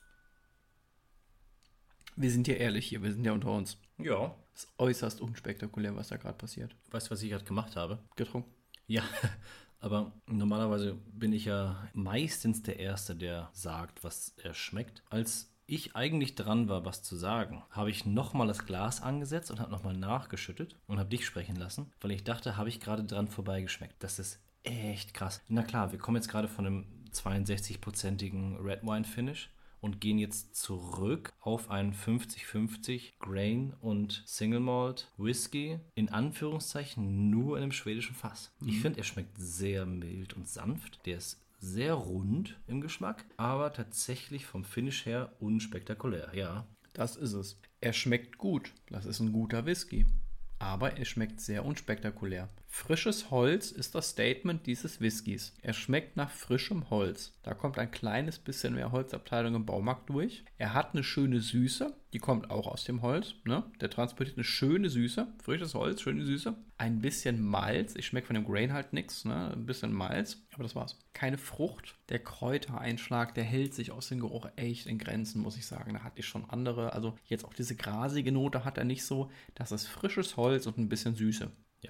Wir sind ja ehrlich hier, wir sind ja unter uns. Ja. Es ist äußerst unspektakulär, was da gerade passiert. Weißt du, was ich gerade gemacht habe? Getrunken. Ja, aber normalerweise bin ich ja meistens der Erste, der sagt, was er schmeckt. Als ich eigentlich dran war, was zu sagen, habe ich nochmal das Glas angesetzt und habe nochmal nachgeschüttet und habe dich sprechen lassen, weil ich dachte, habe ich gerade dran vorbeigeschmeckt. Das ist echt krass. Na klar, wir kommen jetzt gerade von einem zweiundsechzig-prozentigen Red Wine Finish und gehen jetzt zurück auf einen fünfzig fünfzig Grain und Single Malt Whisky, in Anführungszeichen nur in einem schwedischen Fass. Mhm. Ich finde, er schmeckt sehr mild und sanft. Der ist sehr rund im Geschmack, aber tatsächlich vom Finish her unspektakulär, ja. Das ist es. Er schmeckt gut. Das ist ein guter Whisky. Aber er schmeckt sehr unspektakulär. Frisches Holz ist das Statement dieses Whiskys. Er schmeckt nach frischem Holz. Da kommt ein kleines bisschen mehr Holzabteilung im Baumarkt durch. Er hat eine schöne Süße. Die kommt auch aus dem Holz. Ne? Der transportiert eine schöne Süße. Frisches Holz, schöne Süße. Ein bisschen Malz. Ich schmecke von dem Grain halt nichts. Ne? Ein bisschen Malz. Aber das war's. Keine Frucht. Der Kräutereinschlag, der hält sich aus dem Geruch echt in Grenzen, muss ich sagen. Da hatte ich schon andere. Also jetzt auch diese grasige Note hat er nicht so. Das ist frisches Holz und ein bisschen Süße. Ja.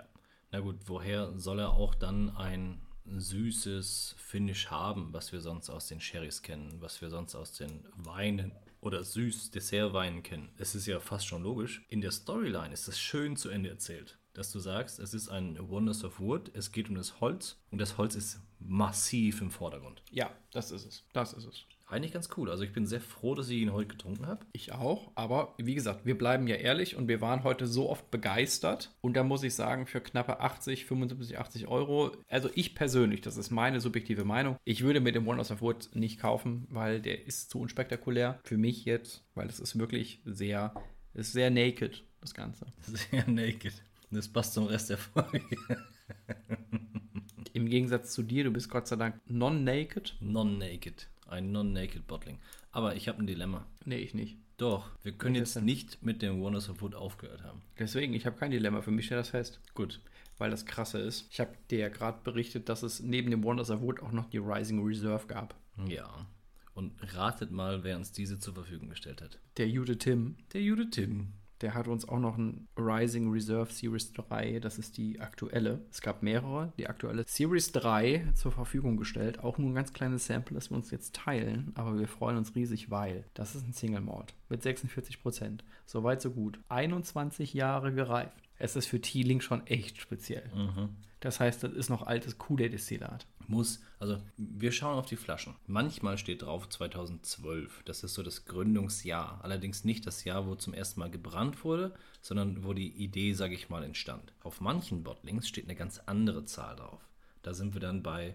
Na gut, woher soll er auch dann ein süßes Finish haben, was wir sonst aus den Sherrys kennen, was wir sonst aus den Weinen oder süß Dessertweinen kennen? Es ist ja fast schon logisch. In der Storyline ist das schön zu Ende erzählt, dass du sagst, es ist ein Wonders of Wood, es geht um das Holz und das Holz ist massiv im Vordergrund. Ja, das ist es. Das ist es. Eigentlich ganz cool. Also ich bin sehr froh, dass ich ihn heute getrunken habe. Ich auch, aber wie gesagt, wir bleiben ja ehrlich und wir waren heute so oft begeistert. Und da muss ich sagen, für knappe achtzig, fünfundsiebzig, achtzig Euro, also ich persönlich, das ist meine subjektive Meinung, ich würde mir den Wonders of Wood nicht kaufen, weil der ist zu unspektakulär für mich jetzt, weil es ist wirklich sehr, ist sehr naked, das Ganze. Sehr naked. Das passt zum Rest der Folge. Im Gegensatz zu dir, du bist Gott sei Dank non-naked. Non-naked. Ein Non-Naked Bottling. Aber ich habe ein Dilemma. Nee, ich nicht. Doch, wir können Welches jetzt denn? nicht mit dem Wonders of Wood aufgehört haben. Deswegen, ich habe kein Dilemma. Für mich steht das fest. Gut. Weil das krasse ist. Ich habe dir ja gerade berichtet, dass es neben dem Wonders of Wood auch noch die Rising Reserve gab. Ja. Und ratet mal, wer uns diese zur Verfügung gestellt hat. Der Jude Tim, Der Jude Tim. der hat uns auch noch ein Rising Reserve Series drei, das ist die aktuelle. Es gab mehrere, die aktuelle Series drei zur Verfügung gestellt. Auch nur ein ganz kleines Sample, das wir uns jetzt teilen, aber wir freuen uns riesig, weil das ist ein Single Malt mit sechsundvierzig Prozent. Soweit so gut. einundzwanzig Jahre gereift. Es ist für Teeling schon echt speziell. Mhm. Das heißt, das ist noch altes Kool-Aid-Destillat. Muss, also wir schauen auf die Flaschen. Manchmal steht drauf zweitausendzwölf. Das ist so das Gründungsjahr. Allerdings nicht das Jahr, wo zum ersten Mal gebrannt wurde, sondern wo die Idee, sage ich mal, entstand. Auf manchen Bottlings steht eine ganz andere Zahl drauf. Da sind wir dann bei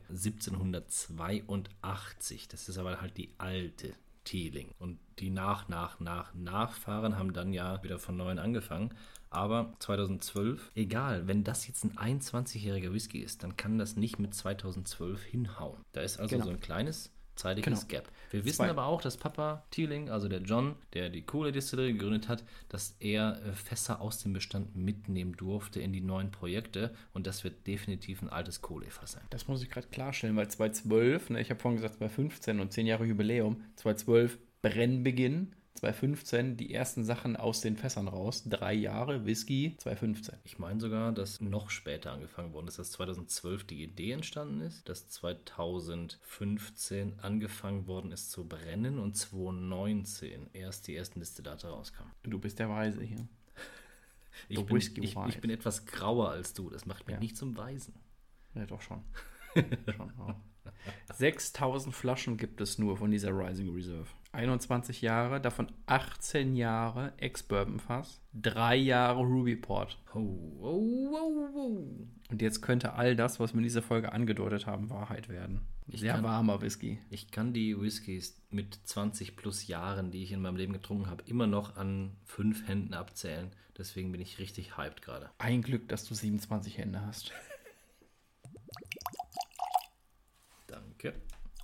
siebzehnhundertzweiundachtzig. Das ist aber halt die alte Teeling. Und die nach, nach, nach, Nachfahren haben dann ja wieder von neuem angefangen. Aber zweitausendzwölf, egal, wenn das jetzt ein einundzwanzigjähriger Whisky ist, dann kann das nicht mit zweitausendzwölf hinhauen. Da ist also Genau. so ein kleines zeitliches Genau. Gap. Wir wissen Zwei- aber auch, dass Papa Teeling, also der John, der die Kohle-Distillerie gegründet hat, dass er äh, Fässer aus dem Bestand mitnehmen durfte in die neuen Projekte und das wird definitiv ein altes Kohlefass sein. Das muss ich gerade klarstellen, weil zweitausendzwölf, ne, ich habe vorhin gesagt zweitausendfünfzehn und zehn Jahre Jubiläum, zweitausendzwölf Brennbeginn, zweitausendfünfzehn die ersten Sachen aus den Fässern raus, drei Jahre Whisky, zweitausendfünfzehn. Ich meine sogar, dass noch später angefangen worden ist, dass zweitausendzwölf die Idee entstanden ist, dass zweitausendfünfzehn angefangen worden ist zu brennen und zweitausendneunzehn erst die ersten Destillate rauskamen. Du bist der Weise hier. Ich The bin, Whisky ich, Wise. ich bin etwas grauer als du, das macht mich Ja. nicht zum Weisen. Ja, doch schon. schon auch. sechstausend Flaschen gibt es nur von dieser Rising Reserve. einundzwanzig Jahre, davon achtzehn Jahre Ex-Bourbon-Fass, drei Jahre Ruby Port. Oh, oh, oh, oh. Und jetzt könnte all das, was wir in dieser Folge angedeutet haben, Wahrheit werden. Ich Sehr kann- warmer Whisky. Ich kann die Whiskys mit zwanzig plus Jahren, die ich in meinem Leben getrunken habe, immer noch an fünf Händen abzählen. Deswegen bin ich richtig hyped gerade. Ein Glück, dass du siebenundzwanzig Hände hast. Danke.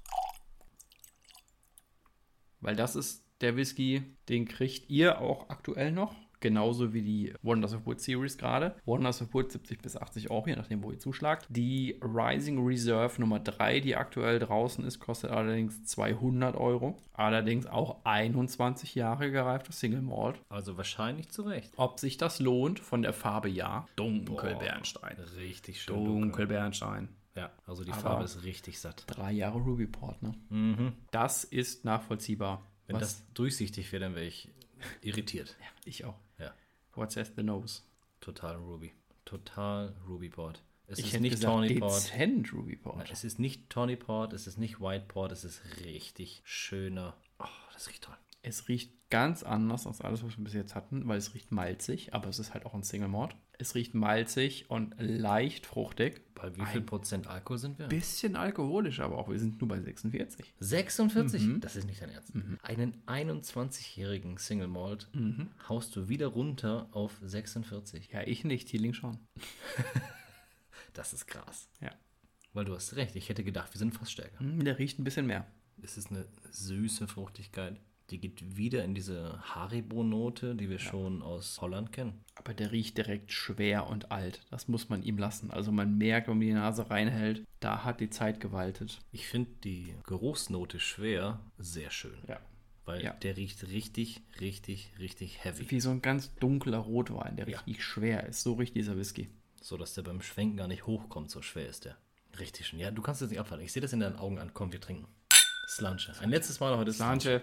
Weil das ist der Whisky, den kriegt ihr auch aktuell noch. Genauso wie die Wonders of Wood Series gerade. Wonders of Wood siebzig bis achtzig Euro, je nachdem, wo ihr zuschlagt. Die Rising Reserve Nummer drei, die aktuell draußen ist, kostet allerdings zweihundert Euro. Allerdings auch einundzwanzig Jahre gereiftes Single Malt. Also wahrscheinlich zu Recht. Ob sich das lohnt, von der Farbe ja. Dunkel Boah, Bernstein. Richtig schön dunkel. Dunkel Bernstein. Ja, also die Aber- Farbe ist richtig satt. Drei Jahre Ruby Port, ne? Mhm. Das ist nachvollziehbar. Wenn Was- das durchsichtig wäre, dann wäre ich irritiert. Ja, ich auch. Ja, What says the nose? total Ruby. Total Ruby Port. Es Ich ist hätte nicht gesagt, Tawny Port. dezent Ruby Port. Nein, es ist nicht Tawny Port, es ist nicht White Port, es ist richtig schöner. Oh, das riecht toll. Es riecht ganz anders als alles, was wir bis jetzt hatten, weil es riecht malzig, aber es ist halt auch ein Single Malt. Es riecht malzig und leicht fruchtig. Bei wie viel Ein Prozent Alkohol sind wir? Bisschen alkoholisch, aber auch wir sind nur bei sechsundvierzig. sechsundvierzig? Mhm. Das ist nicht dein Ernst. Einen einundzwanzigjährigen Single Malt haust du wieder runter auf sechsundvierzig. Ja, ich nicht, Teeling schon. Das ist krass. Ja. Weil du hast recht, ich hätte gedacht, wir sind fast stärker. Hm, der riecht ein bisschen mehr. Es ist eine süße Fruchtigkeit. Die geht wieder in diese Haribo-Note, die wir schon aus Holland kennen. Aber der riecht direkt schwer und alt. Das muss man ihm lassen. Also man merkt, wenn man die Nase reinhält, da hat die Zeit gewaltet. Ich finde die Geruchsnote schwer sehr schön. Ja. Weil Ja. der riecht richtig, richtig, richtig heavy. Wie so ein ganz dunkler Rotwein, der Ja. richtig schwer ist. So riecht dieser Whisky. so dass der beim Schwenken gar nicht hochkommt, so schwer ist der. Richtig schön. Ja, du kannst es nicht abfallen. Ich sehe das in deinen Augen an. Komm, wir trinken. Slanche. Ein letztes Mal heute Slanche.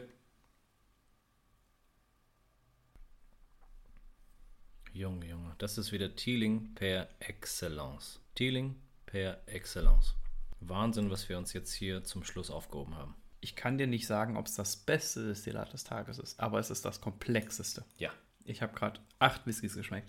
Junge, Junge. Das ist wieder Teeling per Excellence. Teeling per Excellence. Wahnsinn, was wir uns jetzt hier zum Schluss aufgehoben haben. Ich kann dir nicht sagen, ob es das beste Destillat des Tages ist, aber es ist das komplexeste. Ja. Ich habe gerade acht Whiskys geschmeckt.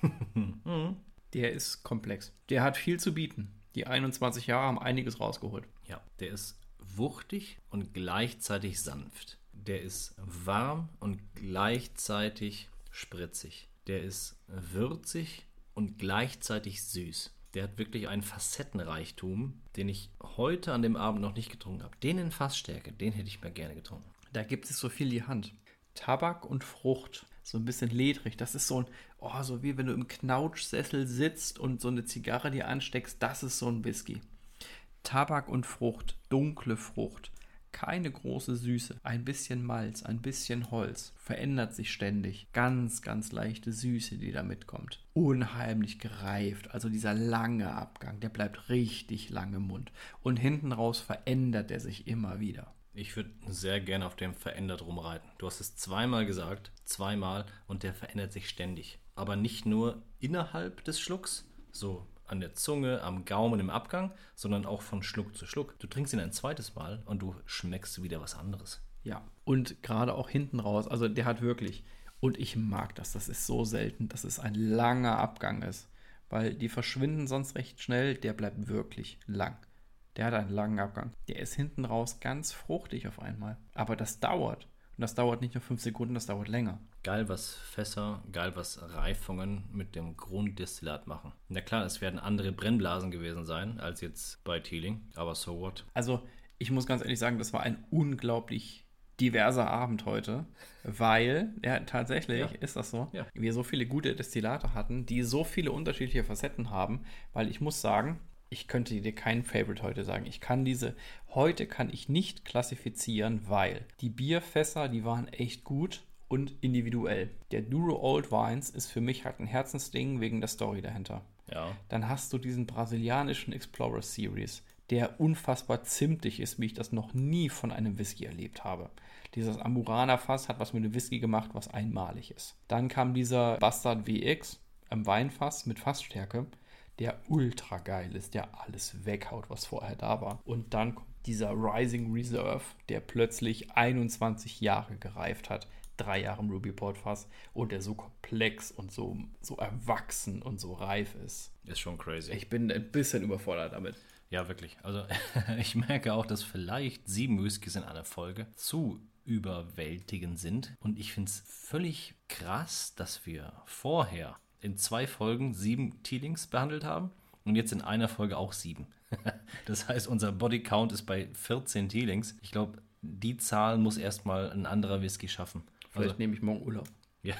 Der ist komplex. Der hat viel zu bieten. Die einundzwanzig Jahre haben einiges rausgeholt. Ja, der ist wuchtig und gleichzeitig sanft. Der ist warm und gleichzeitig spritzig. Der ist würzig und gleichzeitig süß. Der hat wirklich einen Facettenreichtum, den ich heute an dem Abend noch nicht getrunken habe. Den in Fassstärke, den hätte ich mir gerne getrunken. Da gibt es so viel die Hand. Tabak und Frucht, so ein bisschen ledrig. Das ist so ein, oh, so wie wenn du im Knautschsessel sitzt und so eine Zigarre dir ansteckst, das ist so ein Whisky. Tabak und Frucht, dunkle Frucht, keine große Süße, ein bisschen Malz, ein bisschen Holz, verändert sich ständig. Ganz, ganz leichte Süße, die da mitkommt. Unheimlich gereift, also dieser lange Abgang, der bleibt richtig lang im Mund. Und hinten raus verändert er sich immer wieder. Ich würde sehr gerne auf dem verändert rumreiten. Du hast es zweimal gesagt, zweimal, und der verändert sich ständig. Aber nicht nur innerhalb des Schlucks, so an der Zunge, am Gaumen, im Abgang, sondern auch von Schluck zu Schluck. Du trinkst ihn ein zweites Mal und du schmeckst wieder was anderes. Ja, und gerade auch hinten raus, also der hat wirklich, und ich mag das, das ist so selten, dass es ein langer Abgang ist, weil die verschwinden sonst recht schnell, der bleibt wirklich lang. Der hat einen langen Abgang. Der ist hinten raus ganz fruchtig auf einmal. Aber das dauert. Und das dauert nicht nur fünf Sekunden, das dauert länger. Geil, was Fässer, geil, was Reifungen mit dem Grunddestillat machen. Na klar, es werden andere Brennblasen gewesen sein, als jetzt bei Teeling. Aber so what? Also, ich muss ganz ehrlich sagen, das war ein unglaublich diverser Abend heute. Weil, ja, tatsächlich Ja. ist das so, Ja. wir so viele gute Destillate hatten, die so viele unterschiedliche Facetten haben. Weil ich muss sagen, ich könnte dir keinen Favorite heute sagen. Ich kann diese, heute kann ich nicht klassifizieren, weil die Bierfässer, die waren echt gut und individuell. Der Douro Old Vines ist für mich halt ein Herzensding wegen der Story dahinter. Ja. Dann hast du diesen brasilianischen Explorer Series, der unfassbar zimtig ist, wie ich das noch nie von einem Whisky erlebt habe. Dieses Amburana-Fass hat was mit dem Whisky gemacht, was einmalig ist. Dann kam dieser Bastard W X am Weinfass mit Fassstärke, der ultra geil ist, der alles weghaut, was vorher da war. Und dann kommt dieser Rising Reserve, der plötzlich einundzwanzig Jahre gereift hat, drei Jahre im Ruby Port Fass, und der so komplex und so, so erwachsen und so reif ist. Ist schon crazy. Ich bin ein bisschen überfordert damit. Ja, wirklich. Also ich merke auch, dass vielleicht sieben Whiskys in einer Folge zu überwältigend sind. Und ich finde es völlig krass, dass wir vorher in zwei Folgen sieben Teelings behandelt haben und jetzt in einer Folge auch sieben. Das heißt, unser Body Count ist bei vierzehn Teelings. Ich glaube, die Zahl muss erstmal ein anderer Whisky schaffen. Vielleicht Also, nehme ich morgen Urlaub. ja.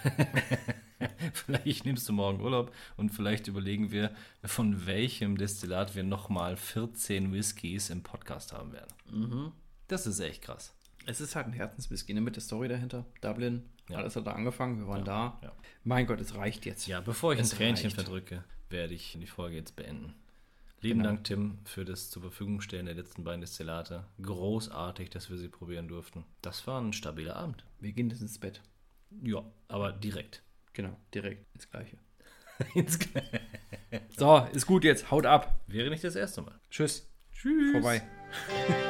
Vielleicht nimmst du morgen Urlaub und vielleicht überlegen wir, von welchem Destillat wir nochmal vierzehn Whiskys im Podcast haben werden. Mhm. Das ist echt krass. Es ist halt ein Herzenswhisky, ne, mit der Story dahinter. Dublin, Ja. alles hat da angefangen, wir waren Ja, da. ja. Mein Gott, es reicht jetzt. Ja, bevor ich Es ein Tränchen reicht. verdrücke, werde ich die Folge jetzt beenden. Lieben Genau. Dank, Tim, für das zur Verfügung stellen der letzten beiden Destillate. Großartig, dass wir sie probieren durften. Das war ein stabiler Abend. Wir gehen jetzt ins Bett. Ja, aber direkt. Genau, direkt ins Gleiche. Ins- So, ist gut jetzt, haut ab. Wäre nicht das erste Mal. Tschüss. Tschüss. Vorbei.